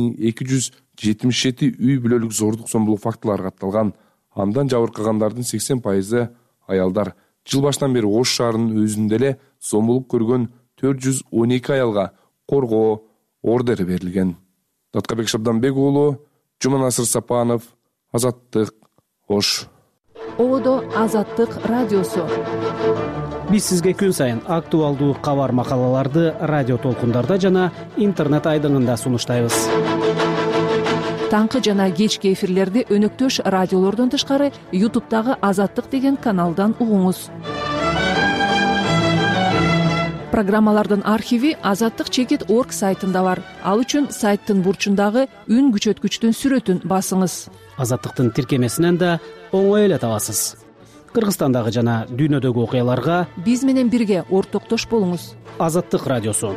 1277 үй бүлөлүк зордук зомбулук фактылары катталган. Андан жабыркагандардын 80% аялдар. Жыл башынан бери Ош шаарынын өзүндө эле зомбулук көргөн 412 аялга коргоо ордери берилген. Даткабек Шабданбек уулу, Жуманасыр Сапанов, Азаттык, Ош. Одо Азаттык радиосу. Биз сизге күн сайын актуалдуу кабар макалаларды радио толкундарда жана интернет айдыңында сунуштайбыз. Таңкы жана кечки эфирлерди өнөктөш радиолордон тышкары YouTube'дагы Азаттык деген каналдан угуңуз. Программалардын архиви azattik.org сайтында бар. Ал үчүн сайттын бурчундагы үн күчөткүчтүн сүрөтүн басыңыз. Азаттыктын тиркемесинен да оңой эле табасыз. Кыргызстандагы жана дүйнөдөгү окуяларга биз менен бирге ортоктош болуңуз. Азаттык радиосу.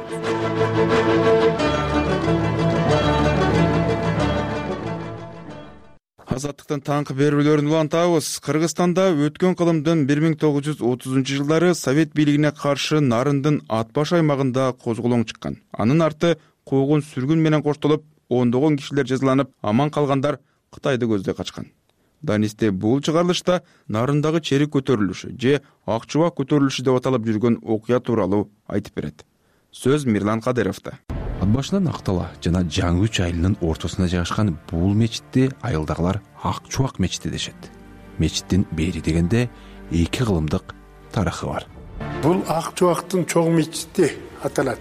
Азаттыктын таңкы берүүлөрүн улантабыз. Кыргызстанда өткөн кылымдын 1930-жылдары Совет бийлигине каршы Нарындын Атбаш аймагында козголоң чыккан. Анын арты куугун сүргүн менен коштолуп, ондогон кишилер жазаланып, аман калгандар Кытайды көздөй качкан. Данисте бул чыгарылышта Нарындагы черик көтөрүлүшү же ак чубак көтөрүлүшү деп аталып жүргөн окуя тууралуу айтып берет. Сөз Мирлан Кадыровдо. Атбашынан Актала жана Жаңы Үч айылынын ортосуна жайгашкан бул мечитти айылдагылар Ак Чубак мечити дешет. Мечиттин бери дегенде 2 кылымдык тарыхы бар. Бул Ак Чубактын чоң мечити аталат.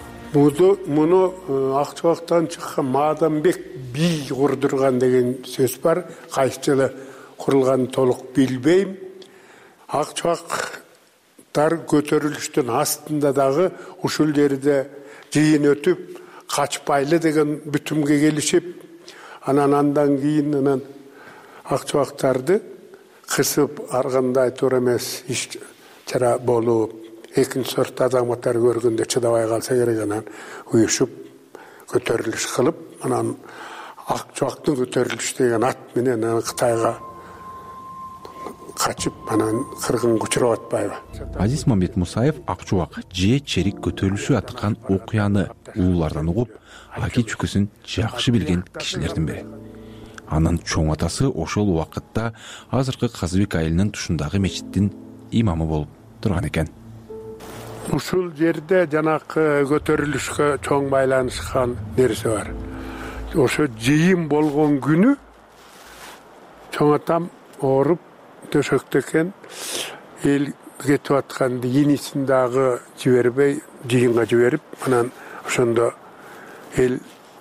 Муну Ак Чубактан чыккан Маданбек бий курдурган деген сөз бар. Кайсы жылы курулганын толук билбейм. Ак Чубактар көтөрүлүштүн астында дагы ушул жерде жыйын өтүп, качпайлы деген бүтүмгө келишип, андан кийин Ак Чубактарды кысып аргандай туура эмес иш чара болуп, экинчи сорт азаматтар көргөндө чыдабай калса керек, анан уюшуп көтөрүлүш кылып, анан Ак Чубактын көтөрүлүш деген ат менен Кытайга качып, анан кыргынга учурап атпайбы. Азиз Мамет Мусаев Ак Чубак же черик көтөрүлүшү аткан окуяны уулардан угуп, аки чүкүсүн жакшы билген кишилердин бири. Анын чоң атасы ошол убакытта азыркы Казыбек айылынын тушундагы мечиттин имамы болуп турган экен. Ушул жерде жанакы көтөрүлүшкө чоң байланышкан нерсе бар. Ошо жыйын болгон күнү чоң атам ооруп төшөктө экен, эл кетип атканды инисин дагы жибербей жыйынга жиберип, анан ошондо эл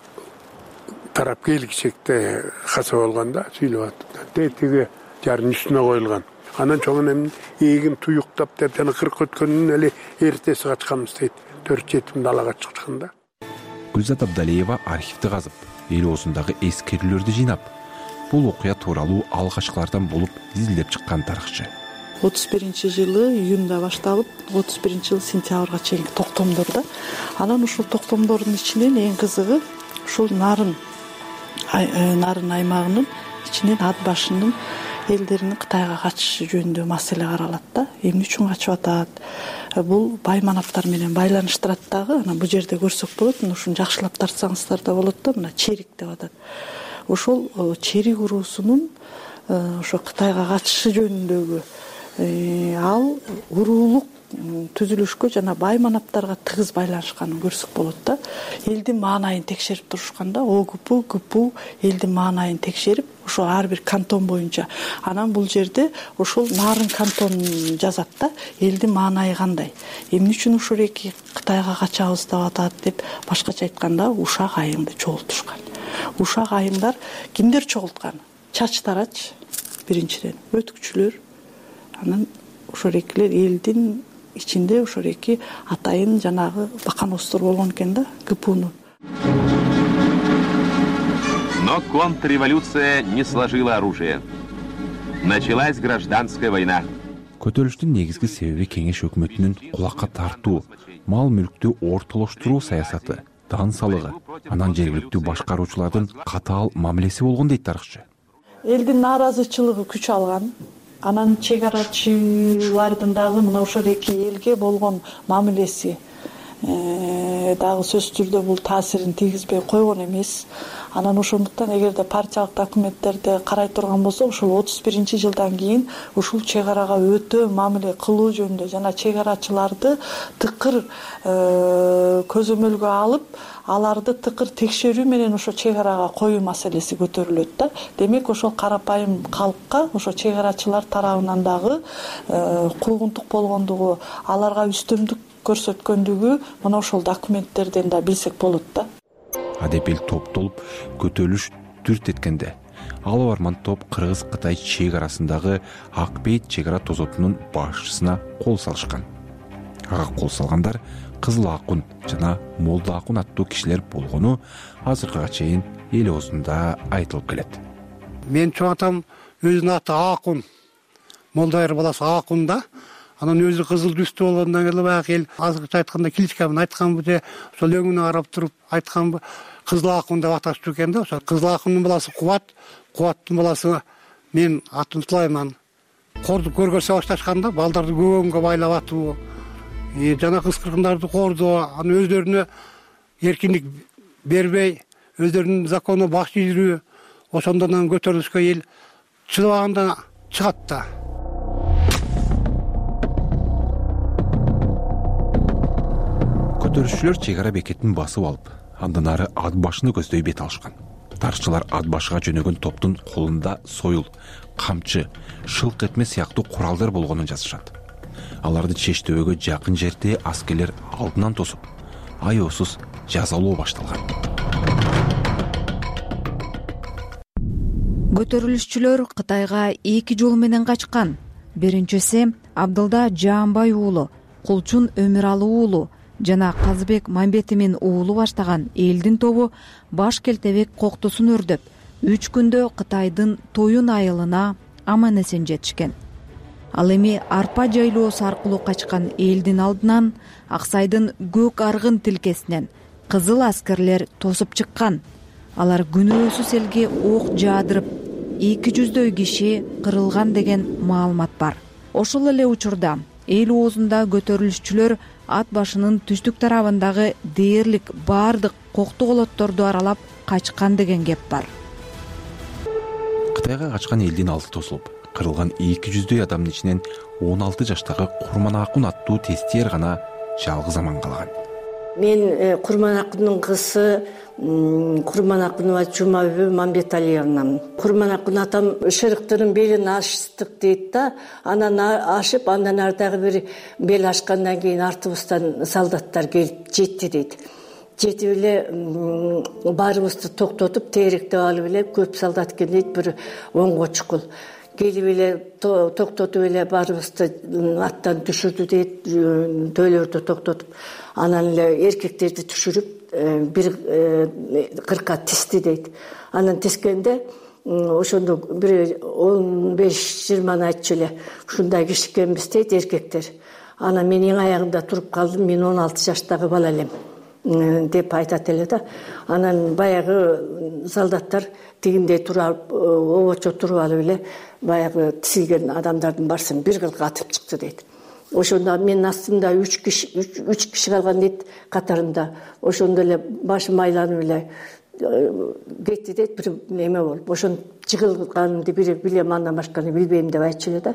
тарап келгичекте каса болгондо сүйлөп атты. Тиги жардын үстүнө коюлган. Анан чоң энем эгин туюктап деп жана кырк өткөндөн эле эртеси качканбыз дейт. 4-7 далага чыкканда. Гүлзат Абдалиева архивди казып, эл оозундагы эскерүүлөрдү жыйнап, бул окуя тууралуу алгачкылардан болуп изилдеп чыккан тарыхчы. 31-жылы июнда башталып 31-жылы сентябрга чейин токтомдор да. Анан ушул токтомдордун ичинен эң кызыгы ушул нарын аймагынын ичинен ат башынын элдеринин Кытайга качышы жөнүндө маселе каралат да. Эмне үчүн качып атат? Бул бай манаптар менен байланыштырат дагы. Анан бул жерде көрсөк болот, ушуну жакшылап тартсаңыздар да болот да. Мына черик деп атат. Ошол черик уруусунун ошо Кытайга качышы жөнүндөгү ал уруулук түзүлүшкө жана бай манаптарга тыгыз байланышканын көрсөк болот да. Элдин маанайын текшерип турушканда ОГПУ, ГПУ элдин маанайын текшерип, ошо ар бир кантон боюнча. Анан бул жерде ошол нарын кантонун жазат да. Элдин маанайы кандай? Эмне үчүн ушул эки Кытайга качабыз деп атат деп, башкача айтканда ушак айыңды чогултушкан. Ушак айыңдар кимдер чогулткан? Чачтарач биринчиден, өткүчүлөр. Анан ошол экилер элдин ичинде ошол эки атайын жанагы баканостор болгон экен да, ГПУнун. Но контрреволюция не сложила оружие. Началась гражданская война. Көтөрүлүштүн негизги себеби кеңеш өкмөтүнүн кулакка тартуу, мал мүлктү ортолоштуруу саясаты, дан салыгы, анан жергиликтүү башкаруучулардын катаал мамилеси болгон дейт тарыхчы. Элдин нааразычылыгы күч алган. Анан чегарачылардын дагы мына ошол эки элге болгон мамилеси дагы сөзсүз түрдө бул таасирин тийгизбей койгон эмес. Анан ошондуктан эгерде партиялык документтерди карай турган болсок, ошол 31-жылдан кийин ушул чек арага өтө мамиле кылуу жөнүндө жана чек арачыларды тыкыр көзөмөлгө алып, аларды тыкыр текшерүү менен ошо чек арага коюу маселеси көтөрүлөт да. Демек ошол карапайым калкка ошо чек арачылар тарабынан дагы куугунтук болгондугу, аларга үстөмдүк көрсөткөндүгү мына ошол документтерден да билсек болот да. Адеп эл топтолуп көтөрүлүш дүрт эткенде ал барман топ Кыргыз-Кытай чек арасындагы Ак Бейит чек ара тозотунун башчысына кол салышкан. Ага кол салгандар Кызыл Акун жана Молда Акун аттуу кишилер болгону азыркыга чейин эл оозунда айтылып келет. Мен чоң атам өзүнүн аты Акун, Молдайыр баласы Акун да. Анан өзү кызыл түстүү болгондон кийин баягы эл азыркыча айтканда кличкабын айтканбы же ошол өңүнө карап туруп айтканбы, Кызыл Акун деп аташты экен да. Ошол Кызыл Акундун баласы Кубат, Кубаттын баласы мен атын Сулайман. Корду көргөзө башташканда балдарды көбөнгө байлап атуу, жана кыз кыргындарды кордоо, анын өздөрүнө эркиндик бербей, өздөрүнүн закону бакчы жүрүү, ошондон көтөрүлүшкө эл чыдабаганда чыгат да. Көтөрүшчүлөр чек ара бекетин басып алып, андан ары ат башыны көздөй бет алышкан. Тарыхчылар ат башыга жөнөгөн топтун колунда союл, камчы, шылк этме сыяктуу куралдар болгонун жазышат. Аларды Чештөбөгө жакын жерде аскерлер алдынан тосуп, аеосуз жазалоо башталган. Көтөрүлүшчүлөр Кытайга эки жол менен качкан. Биринчиси Абдылда Жаанбай уулу, Кулчун Өмүралы уулу жана Казыбек Мамбетимин уулу баштаган элдин тобу Баш Келтебек коктусун өрдөп, 3 күндө Кытайдын Тоюн айылына аман эсен жетишкен. Ал эми арпа жайлоосу аркылуу качкан элдин алдынан Аксайдын көк аргын тилкесинен кызыл аскерлер тосуп чыккан. Алар күнөөсүз элге ок жаадырып, 200дөй киши кырылган деген маалымат бар. Ошол эле учурда эл оозунда көтөрүлүшчүлөр ат башынын түштүк тарабындагы дээрлик баардык кокту колотторду аралап качкан деген кеп бар. Кытайга качкан элдин алды тосулуп, кырылган 200дөй адамдын ичинен 16 жаштагы Курман Акун аттуу тестиер гана жалгыз аман калган. Мен Курман Акундун кызы Курман Акунова Жумабү Мамбеталиевна. Курман Акун атам шырыктырын белин аштык дейт да. Анан ашып, андан ардагы бир бел ашкандан кийин артыбыздан солдаттар келип жетти дейт. Жетип эле баарыбызды токтотуп, теректеп алып эле көп солдат экен дейт, бир 10 чукул. Келип эле токтотуп эле баарыбызды аттан түшүрдү дейт, дөөлөрдү токтотуп. Анан эле эркектерди түшүрүп бир кырка тисти дейт. Анан тискенде ошондо бир 15-20 айтчу эле ушундай кичикенбиз дейт эркектер. Анан мен эң аягында туруп калдым, мен 16 жаштагы бала элем деп айтат эле да. Анан баягы солдаттар тигиндей туруп, обочо туруп алып эле баягы тизилген адамдардын барсын бир кылга атып чыкты дейт. Ошондо менин астымда 3 киши калган дейт катарында. Ошондо эле башым айланып эле кетти дейт, бир неме болуп. Ошон жыгылганымды бир билем, андан башканы билбейм деп айтчу эле да.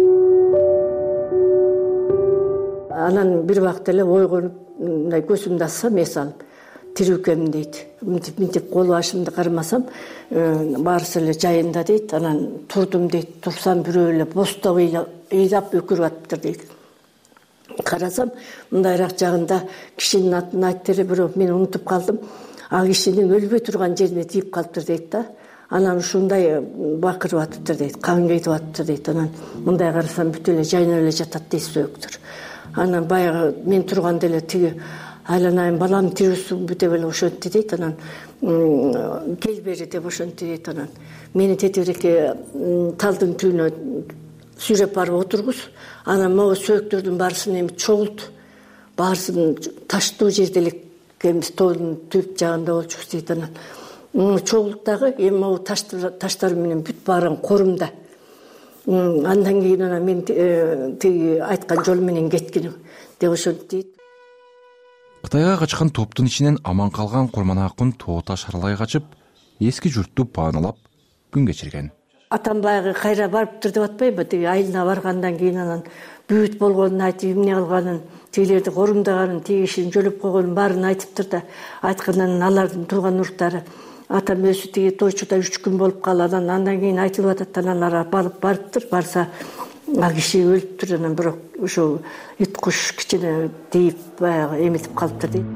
Анан бир убакта эле ойгонуп, мындай көзүмдү ачсам эс алып, тирүү экенмин дейт. Мынтип кол башымды кармасам, баарысы эле жайында дейт. Анан турдум дейт. Турсам бирөө эле бостоо ыйлап өкүрүп атыптыр дейт. Карасам, мындайраак жагында кишинин атын айтты эле, бирок мен унутуп калдым. А кишинин өлбөй турган жерине тийип калыптыр дейт да. Анан ушундай бакырып атыптыр дейт, кан кетип атыптыр дейт. Анан мындай карасам бүт эле жайнап эле жатат дейт сөөктөр. Анан баягы мен турганда эле тиги айланайын, балам тирүүсүңбү деп эле ошентти дейт. Анан кел бери деп ошентти дейт. Анан мени тетибирекке талдын түбүнө сүйрөп барып отургуз. Анан могу сөөктөрдүн баарысын эми чогулт. Баарысын таштуу жерде эле экенбиз, тоонун түп жагында болчубуз дейт. Анан чогулт дагы эми могу таштар менен бүт баарың корумда. Андан кийин анан мен тиги айткан жол менен кеткиним деп ошентти дейт. Кытайга качкан топтун ичинен аман калган Курманакун тоото шарлай качып, эски журтту пааналап күн кечирген. Атам баягы кайра барыптыр деп атпайбы, тиги айылына баргандан кийин анан бүт болгонун айтып, эмне кылганын, тигилерди корумдаганын, тиги кишини жөлөп койгонун баарын айтыптыр да. Айткандан алардын турган уруктары атам өзү тиги тойчуда 3 күн болуп калган. Андан кийин айтылып атат, алар барыптыр, барса а киши өлүптүр. Анан бирок ошо ит куш кичине тийип баягы эметип калыптыр дейт.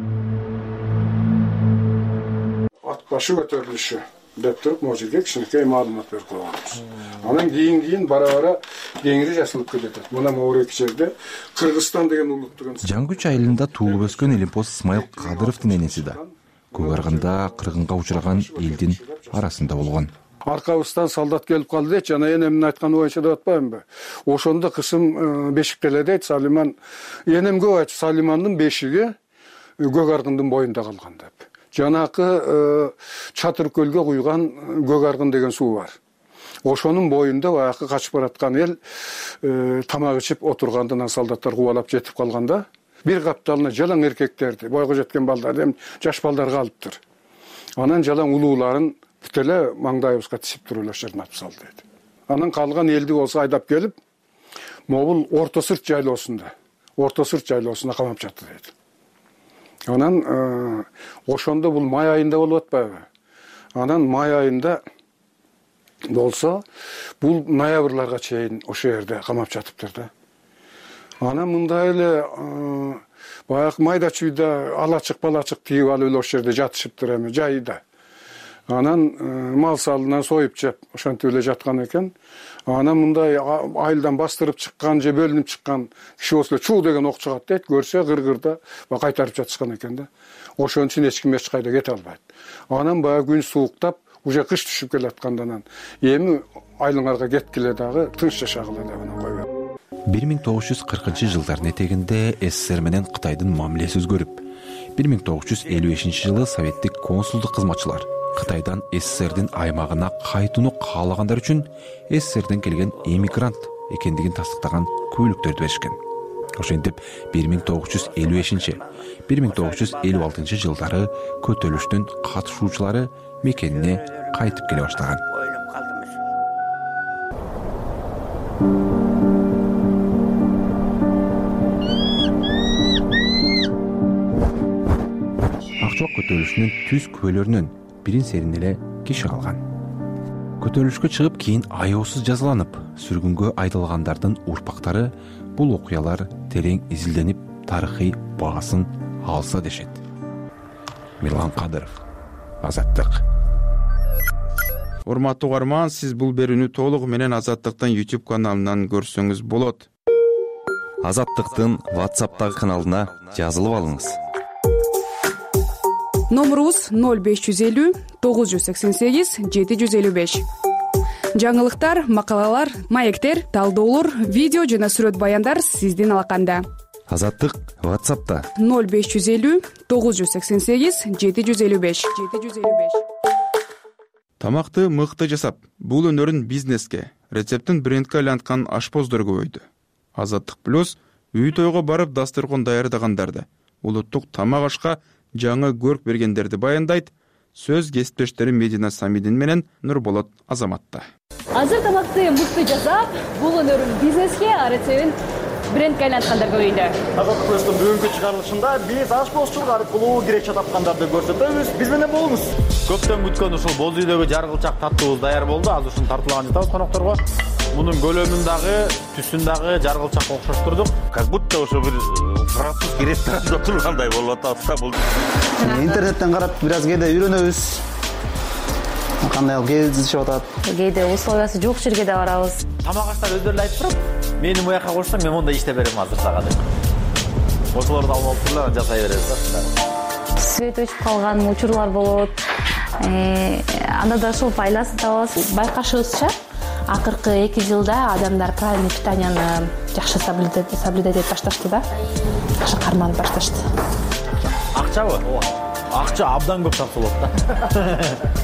Ат башы көтөрүлүшү деп туруп, могу жерге кичинекей маалымат берип койгонбуз. Анан кийин бара-бара кеңири жасалып кетет. Мына могу эки жерде Кыргызстан деген улут деген. Жаңгүч айылында туулуп өскөн Элимпоз Исмайыл Кадыровдун энеси да Көк Аргында кыргынга учураган элдин арасында болгон. Аркабыздан солдат келип калды дейт, жана энемдин айтканы боюнча деп атпаймынбы? Ошондо кысым бешикте дейт, Салиман. Энем көп айтып, Салимандын бешиги Көк Аргындын боюнда калган деп. Жанакы Чатыр көлгө куйган Көк Аргын деген суу бар. Ошонун боюнда баягы качып бараткан эл тамак ичип отургандан солдаттар кубалап жетип калганда, бир капталына жалаң эркектерди, бойго жеткен балдар, эми жаш балдар калыптыр. Анан жалаң улууларын бүт эле маңдайыбызга тисип туруп эле ошол жерден атып салды дейт. Анан калган элди болсо айдап келип, могул Орто Сырт жайлоосуна камап жатты дейт. Анан ошондо бул май айында болуп атпайбы? Анан май айында болсо бул ноябрларга чейин ошол жерде камап жатыптыр да. Анан мындай эле баягы майда чүйдө алачык балачык тийип алып эле ошол жерде жатышыптыр эми жайда. Анан мал салынан союп жеп ошентип эле жаткан экен. Анан мындай айылдан бастырып чыккан же бөлүнүп чыккан киши болсо чуу деген ок чыгат дейт. Көрсө кыргырда кайтарып жатышкан экен да. Ошон үчүн эч ким эч кайда кете албайт. Анан баягы күн сууктап, уже кыш түшүп келаткандан эми айылыңарга кеткиле дагы тынч жашагыла деп анан койгон. 1940-жылдардын этегинде СССР менен Кытайдын мамилеси өзгөрүп, 1955-жылы советтик консулдук кызматчылар Кытайдан СССРдин аймагына кайтууну каалагандар үчүн СССРден келген эмигрант экендигин тастыктаган күбөлүктөрдү беришкен. Ошентип 1955-1956 жылдары көтөрүлүштүн катышуучулары мекенине кайтып келе баштаган. Акчуак көтөрүлүшүнүн түз күбөлөрүнөн бирин серин эле киши калган. Көтөрүлүшкө чыгып, кийин аеосуз жазаланып, сүргүнгө айдалгандардын урпактары бул окуялар терең изилденип, тарыхый баасын алса дешет. Мирлан Кадыров, Азаттык. Урматтуу угарман, сиз бул берүүнү толугу менен Азаттыктын YouTube каналынан көрсөңүз болот. Азаттыктын WhatsApp'тагы каналына жазылып алыңыз. Номерубуз 0550 988 755. Жаңылыктар, макалалар, маектер, талдоолор, видео жана сүрөт баяндар сиздин алаканда. Азаттык WhatsApp'та 0550 988 755. Тамакты мыкты жасап, бул өнөрүн бизнеске, рецептин брендке айланткан ашпоздор көбөйдү. Азаттык плюс үй тойго барып дастыркан даярдагандарды, улуттук тамак ашка жаңы көрк бергендерди баяндайт. Сөз кесиптештери Медина Самидин менен Нурболот Азаматта. Азыр тамакты мыкты жасап, бул өнөрүн бизнеске, рецептин брендке айланткандар көбөйдү. Азаттык плюстун бүгүнкү чыгарылышында биз ашпозчулук аркылуу киречи тапкандарды көрсөтөбүз. Биз менен болуңуз. Көптөн күткөн ушул боз үйдөгү жаргылчак таттуубуз даяр болду. Азыр ушуну тартуулаган жатабыз конокторго. Мунун көлөмүн дагы, түсүн дагы жаргылчакка окшоштурдук. Как будто ошо бир французский ресторанда отургандай болуп атат бул. Интернеттен карап бир аз кээде үйрөнөбүз. Кандай кээде ишип атат. Кээде условиясы жок жерге да барабыз. Тамак аштар өздөрү айтып туруп, мени буяка койсоң, мен мондай иштеп берем азыр сага деп. Ошолорду алып туруп жасай беребиз ушундай. Свет өчүп калган учурлар болот. Анда да ошол пайдасын табабыз. Байкашыбызча, акыркы 2 жылда адамдар правильный питанияны жакшы соблюдать этип башташты да. Жакшы карманып башташты. Акчабы? Акча абдан көп тапсылат да.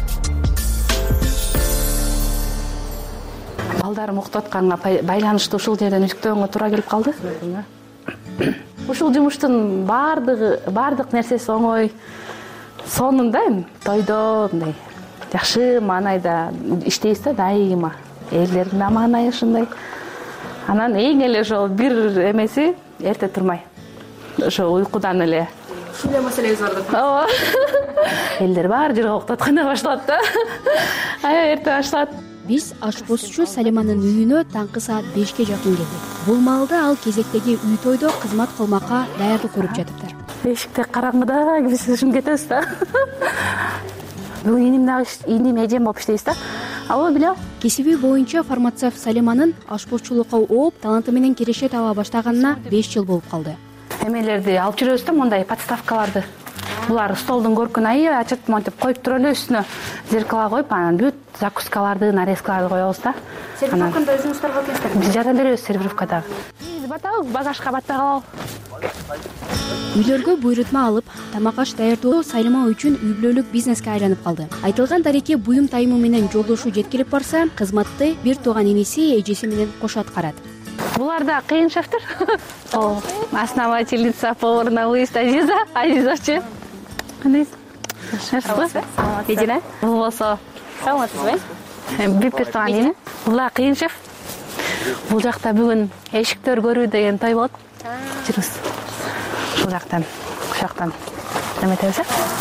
Балдарым уктап атканга байланыштуу ушул жерден үктөгөнгө туура келип калды. Ушул жумуштун бардык нерсеси оңой. Сонунда тойдо мындай жакшы маанайда иштейбиз да дайыма. Эрлердин да маанайы ушундай. Анан эң эле ошол бир эмеси эрте турмай. Ошо уйкудан эле. Ушундай маселебиз бар деп. Ооба. Элдер бар жерге уктатканда башталат да. Эрте башталат. Биз ашпозчу Салиманын үйүнө таңкы саат 5ке жакын келдик. Бул маалда ал кезектеги үй тойдо кызмат кылмакка даярдык көрүп жатыптыр. Эшикте караңгыда биз ушун кетебиз да. Бул иним дагы иним эжем болуп иштейбиз да. Албай билем. Кесиби боюнча фармацевт Салиманын ашпозчулукка ооп, таланты менен киреше таба баштаганына 5 жыл болуп калды. Эмелерди алып жүрөбүз да, мондай подставкаларды. Булар столдун көркүн ачып монтип коюп туруп эле үстүнө зеркало коюп, анан бүт закускаларды, нарезкаларды коебуз да. Сервировкада өзүңүздөр келесиздер. Биз жардам беребиз сервировкада. Биз батабыз, багажга батпай калабыз. Үйлөргө буйрутма алып, тамак аш даярдоо Салима үчүн үй бүлөлүк бизнеске айланып калды. Айтылган дареке буюм тайымы менен жолдошу жеткирип барса, кызматты бир тууган эмеси эжеси менен кошо аткарат. Булар да кыйын шефтер. Основательница поварного выезда Азизовчу. Кандайсыз? Медина. Болсо. Саламатсызбы? Бипер тууган эне. Булар кыйын шеф. Бул жакта бүгүн эшиктер көрүү деген той болот. Жүрүбүз. Бул жактан, ушактан. Эметебиз.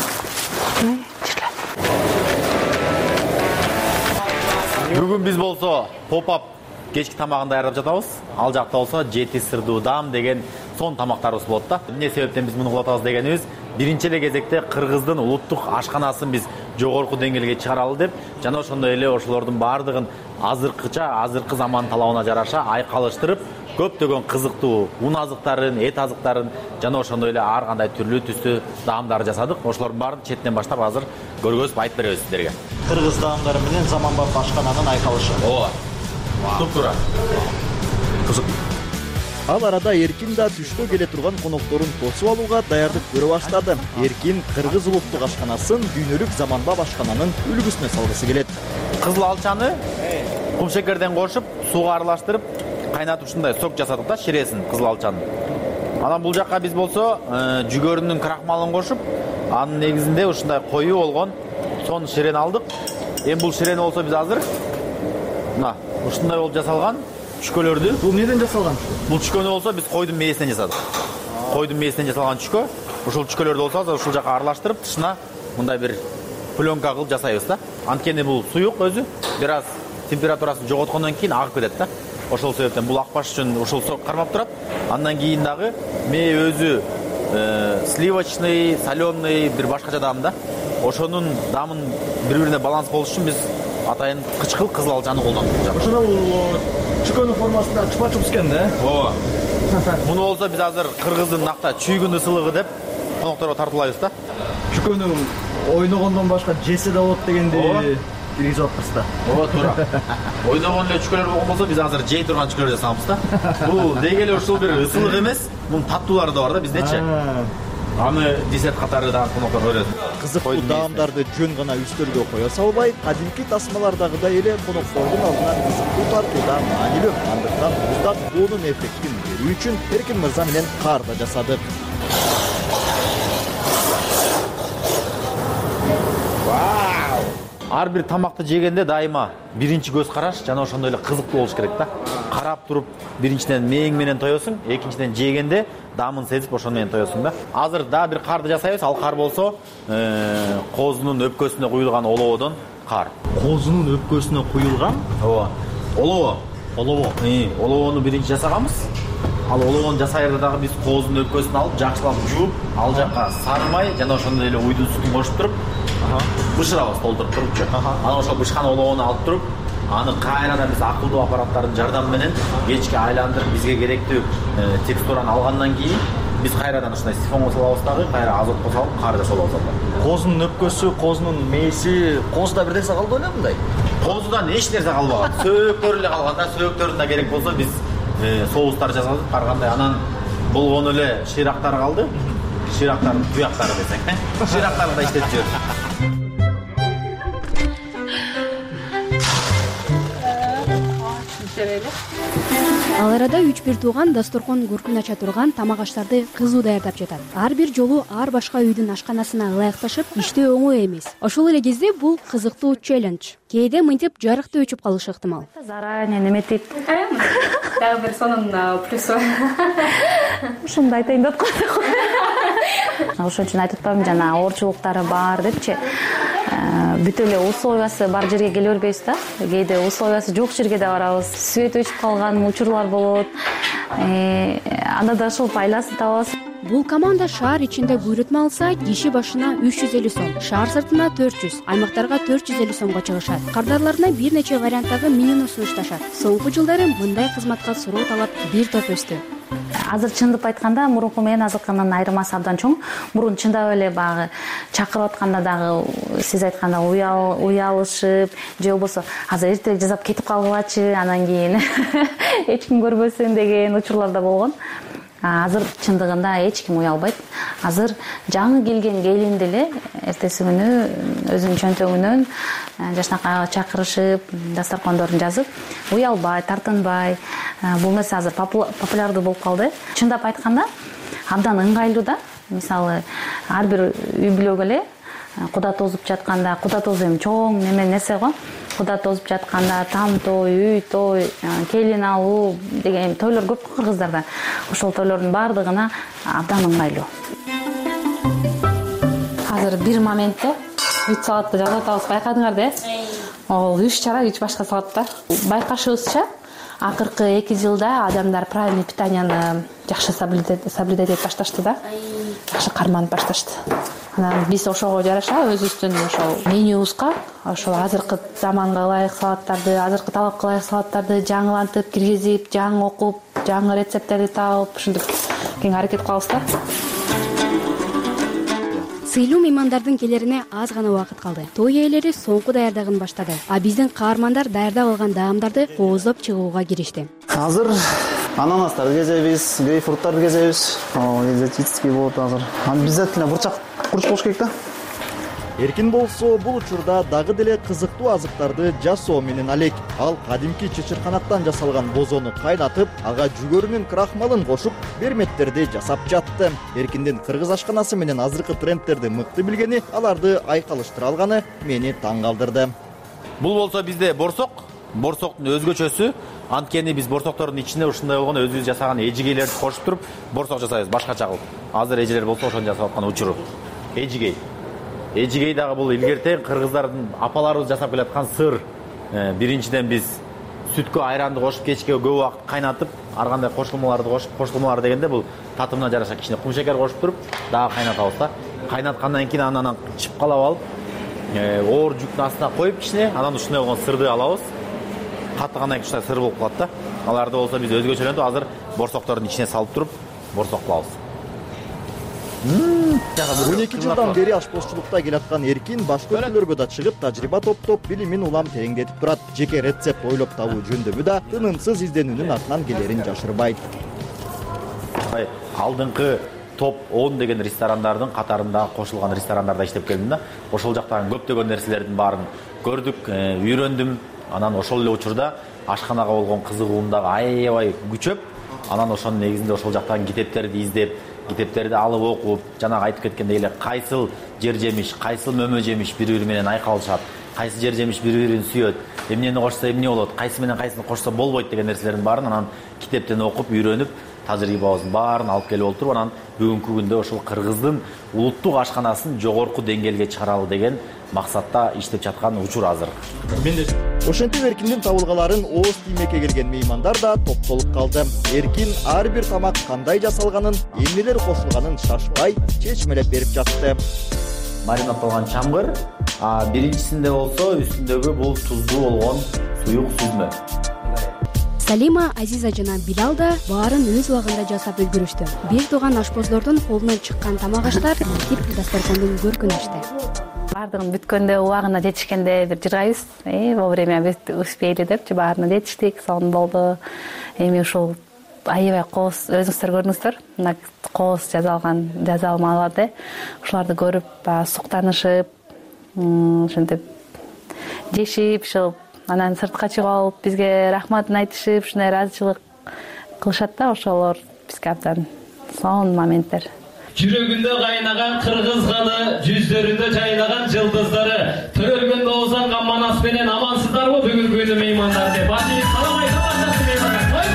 Бүгүн биз болсо поп-ап кечки тамагын даярдап жатабыз. Ал жакта болсо жети сырдуу дам деген сон тамактарыбыз болот да. Эмне себептен биз муну кылып атабыз дегенибиз, биринчи эле кезекте Кыргыздын улуттук ашканасын биз жогорку деңгээлге чыгаралы деп, жана ошондой эле ошолордун баардыгын азыркы заман талабына жараша айкалыштырып, көптөгөн кызыктуу ун азыктарын, эт азыктарын жана ошондой эле ар кандай түрлүү түстүү даамдарды жасадык. Ошолордун баарын четинен баштап азыр көргөзүп айтып беребиз сиздерге. Кыргыз даамдары менен заманбап ашкананын айкалышы. Ооба. Туп-туура. Кызык. Ал арада Эркин да түштө келе турган конокторун тосуп алууга даярдык көрө баштады. Эркин Кыргыз улуттук ашканасын дүйнөлүк заманбап ашкананын үлгүсүнө салгысы келет. Кызыл алчаны кум шекерден кошуп, сууга аралаштырып, кайнатып ушундай сок жасадык да, ширесин кызыл алчанын. Анан бул жакка биз болсо жүгөрүнүн крахмалын кошуп, анын негизинде ушундай коюу болгон сон ширени алдык. Эми бул ширени болсо биз азыр мына ушундай болуп жасалган чүкөлөрдү. Бул неден жасалган? Бул чүкөнү болсо биз койдун мээсинен жасадык. Койдун мээсинен жасалган чүкө. Ушул чүкөлөрдү болсо азыр ушул жака аралаштырып, тышына мындай бир пленка кылып жасайбыз да. Анткени бул суюк өзү, бир аз температурасын жоготкондон кийин агып кетет да. Ошол себептен бул акпаш үчүн ушул сок кармап турат. Андан кийин дагы мээ өзү сливочный, соленый бир башкача даам да. Ошонун даамын бири-бирине баланс болуш үчүн биз атайын кычкыл кызыл алчаны колдондук. Ошол чүкөнүн формасында чупа-чупс экен да. Ооба. Муну болсо биз азыр Кыргыздын накта чүйгүн ысылыгы деп конокторго тартуулайбыз да. Чүкөнү ойногондон башка жесе да болот дегенди киргизип атпыз да. Ооба, туура. Ойногон эле чүкөлөр болгон болсо биз азыр жей турган чүкөлөр жасабыз да. Бул деги эле ушул бир ысылык эмес, мунун таттуулары да бар да биздечи. Аны десерт катары дагы конокко көрөт. Кызыктуу даамдарды жөн гана үстөлгө кое салбай, кадимки тасмалардагыдай эле коноктордун алдына кызыктуу тартууда маанилүү. Андыктан муздан онун эффектин берүү үчүн Эркин мырза менен каар да жасадык. Ар бир тамакты жегенде дайыма биринчи көз караш жана ошондой эле кызыктуу болуш керек да. Карап туруп биринчиден мээң менен тоесуң, экинчиден жегенде даамын сезип ошону менен тоесуң да. Азыр дагы бир карды жасайбыз. Ал кар болсо козунун өпкөсүнө куюлган олоодон кар. Козунун өпкөсүнө куюлган? Ооба. Олоо. Олоону биринчи жасаганбыз. Ал олоону жасайырда дагы биз козунун өпкөсүн алып, жакшылап жууп, ал жакка сары май жана ошондой эле уйдун сутун кошуп туруп, бышырабыз толтуруп турупчу. Анан ошол бышкан олоону алып туруп, аны кайрадан биз акылдуу аппараттардын жардамы менен кечке айландырып, бизге керектүү текстураны алгандан кийин биз кайрадан ушундай сифонго салабыз дагы, кайра азотко салып, кар жасап алабыз. Козунун өпкөсү, козунун мээси, козуда бир нерсе калды беле мындай? Козудан эч нерсе калбаган. Сөөктөрү эле калган да, сөөктөрүн да керек болсо биз соустар жасадык, каргандай. Анан болгону эле шыйрактары калды. Шыйрактардын туяктары десең, шыйрактарды да иштетип жүрөбүз. Ал арада 3-1 тууган дасторкон көркүн ача турган тамак аштарды кызуу даярдап жатат. Ар бир жолу ар башка үйдүн ашканасына ылайыкташып, иштөө оңой эмес. Ошол эле кезде бул кызыктуу челлендж. Кээде мынтип жарыкты өчүп калышы ыктымал. Заранее неметип. Дагы бир сонун плюсу. Ушундай айтайын деп койдук. Ошон үчүн айтып атпаймынбы, жана оорчулуктары бар депчи. Бүт эле условиясы бар жерге келе бербейбиз да. Кээде условиясы жок жерге да барабыз. Свет өчүп калган учурлар болот. Анда да ошол айласын табабыз. Бул команда шаар ичинде буйрутма алса, киши башына 350 сом, шаар сыртына 400, аймактарга 450 сомго чыгышат. Кардарларына бир нече варианттагы менюну сунушташат. Соңку жылдары мындай кызматка суроо талап бир топ өстү. Азыр чындап айтканда мурунку менен азыркынын айырмасы абдан чоң. Мурун чындап эле багы чакырып атканда дагы сиз айтканда уялышып, же болбосо азыр эртелик жасап кетип калгылачы, анан кийин эч ким көрбөсүн деген учурлар да болгон. Азыр чындыгында эч ким уялбайт. Азыр жаңы келген келин деле эртеси күнү өзүнүн чөнтөгүнөн жашнакайга чакырышып, дасторкондорун жазып, уялбай, тартынбай. Бул нерсе азыр популярдуу болуп калды. Чындап айтканда абдан ыңгайлуу да. Мисалы, ар бир үй бүлөгө эле куда тозуп жатканда, куда тозу эми чоң нерсе го. Куда тозуп жатканда там той, үй той, келин алуу деген тойлор көп кыргыздарда. Ошол тойлордун баардыгына абдан ыңгайлуу. Азыр бир моментте үч салатты жасап атабыз, байкадыңар да? Ол үч чара үч башка салат да. Байкашыбызча, акыркы 2 жылда адамдар правильный питанияны жакшы соблюдать этип башташты да. Жакшы карманып башташты. Анан биз ошого жараша өзүбүздүн ошол менюбузга ошол азыркы заманга ылайык салаттарды, азыркы талапка ылайык салаттарды жаңылантып, киргизип, жаңы окуп, жаңы рецепттерди таап, ушинтип кең аракет кылабыз да. Сыйлуу меймандардын келерине аз гана убакыт калды. Той ээлери соңку даярдыгын баштады. А биздин каармандар даярдап алган даамдарды кооздоп чыгууга киришти. Азыр ананастарды кезебиз, грейпфруттарды кезебиз. Экзотический болот азыр. Обязательно бурчак курч болуш керек да. Эркин болсо бул учурда дагы деле кызыктуу азыктарды жасоо менен алек. Ал кадимки чычырканаттан жасалган бозону кайнатып, ага жүгөрүнүн крахмалын кошуп, берметтерди жасап жатты. Эркиндин кыргыз ашканасы менен азыркы трендтерди мыкты билгени, аларды айкалыштыра алганы мени таң калтырды. Бул болсо бизде борсок, борсоктун өзгөчөсү. Анткени биз борсоктордун ичинде ушундай болгон өзүбүз жасаган эжигейлерди кошуп туруп, борсок жасайбыз башкача кылып. Азыр эжелер болсо ошону жасап аткан учуру. Эжигей. Эжигей дагы бул илгертен кыргыздардын апаларыбыз жасап келаткан сыр. Биринчиден биз сүткө айранды кошуп, кечке көп убакыт кайнатып, ар кандай кошулмаларды кошуп, кошулмалар дегенде бул татымына жараша кичине кум шекер кошуп туруп, дагы кайнатабыз да. Кайнаткандан кийин анан чыпкалап алып, оор жүктүн астына коюп кичине, анан ушундай болгон сырды алабыз. Каттыгандан кийин ушундай сыр болуп калат да. Аларды болсо биз өзгөчөлөнтүп азыр борсоктордун ичине салып туруп, борсок кылабыз. 12 жылдан бери ашпозчулукта келаткан Эркин башка өлкөлөргө да чыгып, тажрыйба топтоп, билимин улам тереңдетип турат. Жеке рецепт ойлоп табуу жөндөмү да тынымсыз изденүүнүн артынан келерин жашырбайт. Алдыңкы топ 10 деген ресторандардын катарында кошулган ресторандарда иштеп келдим да. Ошол жактагы көптөгөн нерселердин баарын көрдүк, үйрөндүм. Анан ошол эле учурда ашканага болгон кызыгуум дагы аябай күчөп, анан ошонун негизинде ошол жактагы китептерди издеп, китептерди алып окуп, жанагы айтып кеткендей эле кайсыл жер жемиш, кайсыл мөмө жемиш бири-бири менен айкалышат, кайсы жер жемиш бири-бирин сүйөт, эмнени кошсо эмне болот, кайсы менен кайсыны кошсо болбойт деген нерселердин баарын анан китептен окуп, үйрөнүп, тажрыйбабыздын баарын алып келип олтуруп, анан бүгүнкү күндө ошол Кыргыздын улуттук ашканасын жогорку деңгээлге чыгаралы деген максатта иштеп жаткан учур азыр. Ошентип Эркиндин табылгаларын ооз тиймекке келген меймандар да топтолуп калды. Эркин ар бир тамак кандай жасалганын, эмнелер кошулганын шашпай, чечмелеп берип жатты. Маринадталган чамгыр, биринчисинде болсо үстүндөгү бул туздуу болгон суюк сүзмө. Салима, Азиза жана Билал да баарын өз убагында жасап үлгүрүштү. Бир тууган ашпоздордун колунан чыккан тамак аштар тип дасторкондун көркүн ачты. Баардыгын бүткөндө убагына жетишкенде бир жыргайбыз. Вовремя успели деп баарына жетиштик, сонун болду. Эми ушул аябай кооз өзүңүздөр көрдүңүздөр. Мына кооз жазалмаларды ушуларды көрүп, суктанышып, ошентип жешип, ушул анан сыртка чыгып алып, бизге рахматын айтышып, ушундай ыраазычылык кылышат да, ошолор бизге абдан сонун моменттер. Жүрөгүндө кайнаган кыргыз каны, жүздөрүндө жайнаган жылдыздары, төрөлгөндө озанган манас менен амансыздарбы бүгүнкү күнү меймандар деп. Башыңыз саламай жакшы меймандар.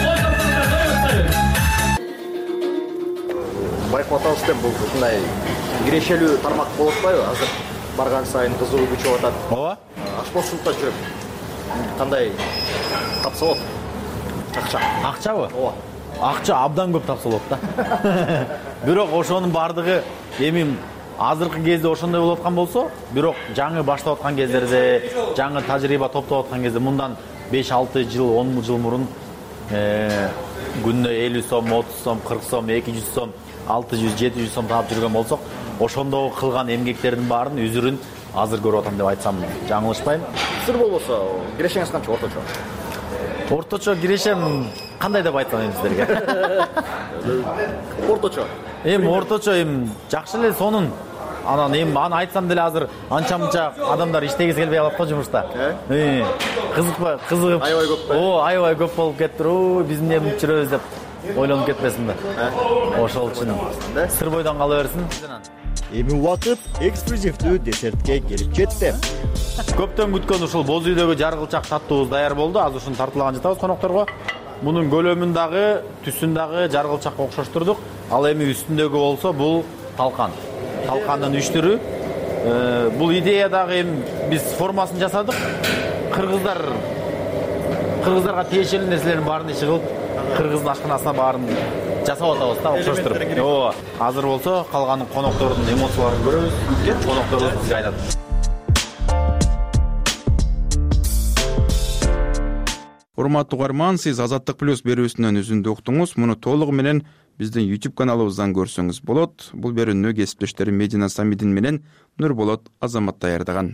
Байкап атабыз деп, бул ушундай кирешелүү тармак болуп атпайбы? Азыр барган сайын кызуу күчөп атат. Ооба. Ашпозчулукта жүрүп кандай тапса болот? Акчабы? Ооба. Акча абдан көп тапса болот да. Бирок ошонун бардыгы эми азыркы кезде ошондой болуп аткан болсо, бирок жаңы баштап аткан кездерде, жаңы тажрыйба топтоп аткан кезде мындан 5-6 жыл, 10 жыл мурун күнүнө 50 сом, 30 сом, 40 сом, 200 сом, 600, 700 сом таап жүргөн болсок, ошондо кылган эмгектердин баарын үзүрүн азыр көрүп атам деп айтсам жаңылышпайм. Сыр болбосо, кирешеңиз канча орточо? Орточо кирешем кандай деп айтсам эми сиздерге? Орточо. Орточо жакшы эле сонун. Анан аны айтсам деле азыр анча-мынча адамдар иштегиси келбей калат го жумушта. Кызыгып. Аябай көп. Аябай көп болуп кетиптир. Биз эмне кылып жүрөбүз деп ойлонуп кетпесин да. Ошол үчүн сыр бойдон кала берсин. Эми убакыт эксклюзивдүү десертке келип жетти. Көптөн күткөн ушул боз үйдөгү жаргылчак таттуубуз даяр болду. Азыр ушуну тартылаган жатабыз конокторго. Мунун көлөмүн дагы, түсүн дагы жаргылчакка окшоштурдук. Ал эми үстүндөгү болсо бул талкан. Талкандын 3 түрү. Бул идея дагы биз формасын жасадык. Кыргыздарга тиешелүү нерселердин баарын иши кылып, кыргыздын ашканасына баарын жасап атабыз да, окшоштуруп. Ооба. Азыр болсо калган коноктордун эмоцияларын көрөбүз. Кет конокторубуз бизге айтат. Урматтуу угарман, сиз Азаттык плюс берүүсүнөн үзүндү уктуңуз. Муну толугу менен биздин YouTube каналыбыздан көрсөңүз болот. Бул берүүнү кесиптештерим Медина Самидин менен Нурболот Азамат даярдаган.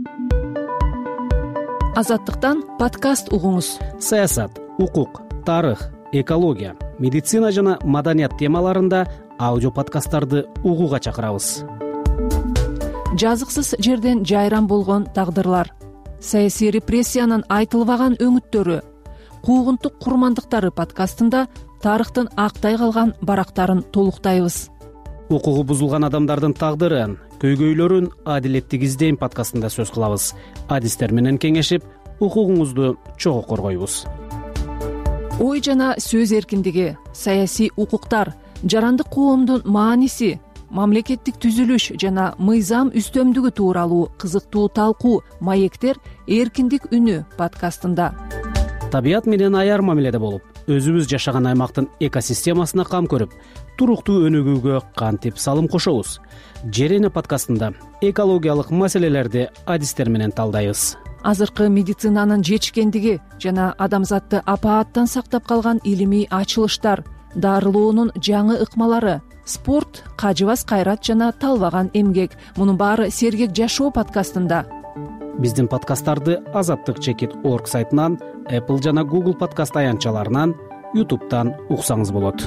Азаттыктан подкаст угуңуз. Саясат, укук, тарых, экология, медицина жана маданият темаларында аудио подкасттарды угууга чакырабыз. Жазыксыз жерден жайран болгон тагдырлар, саясий репрессиянын айтылбаган өңүттөрү, куугунтук курмандыктары подкастында тарыхтын актай калган барактарын толуктайбыз. Укугу бузулган адамдардын тагдырын, көйгөйлөрүн адилеттик издейм подкастында сөз кылабыз. Адистер менен кеңешип, укугуңузду чогуу коргойбуз. Ой жана сөз эркиндиги, саясий укуктар, жарандык коомдун мааниси, мамлекеттик түзүлүш жана мыйзам үстөмдүгү тууралуу кызыктуу талкуу маектер эркиндик үнү подкастында. Табият менен аяр мамиледе болуп, өзүбүз жашаган аймактын экосистемасына кам көрүп, туруктуу өнүгүүгө кантип салым кошобуз. Жер эне подкастында экологиялык маселелерди адистер менен талдайбыз. Азыркы медицинанын жетишкендиги жана адамзатты апааттан сактап калган илимий ачылыштар, дарылоонун жаңы ыкмалары, спорт, кажыбас кайрат жана талбаган эмгек. Мунун баары Сергек жашоо подкастында. Биздин подкасттарды azattik.org сайтынан, Apple жана Google подкаст аянтчаларынан, YouTube'дан уксаңыз болот.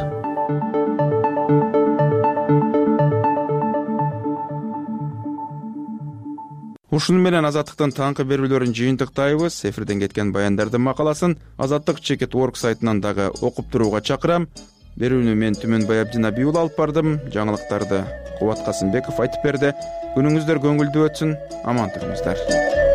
Ушуну менен Азаттыктын таңкы берүүлөрүн жыйынтыктайбыз. Эфирден кеткен баяндардын макаласын azattik.org сайтынан дагы окуп турууга чакырам. Берүүнү мен Түмөн Баябдин Абиул алып бардым. Жаңылыктарды Кубат Касымбеков айтып берди. Күнүңүздөр көңүлдүү өтсүн. Аман туруңуздар.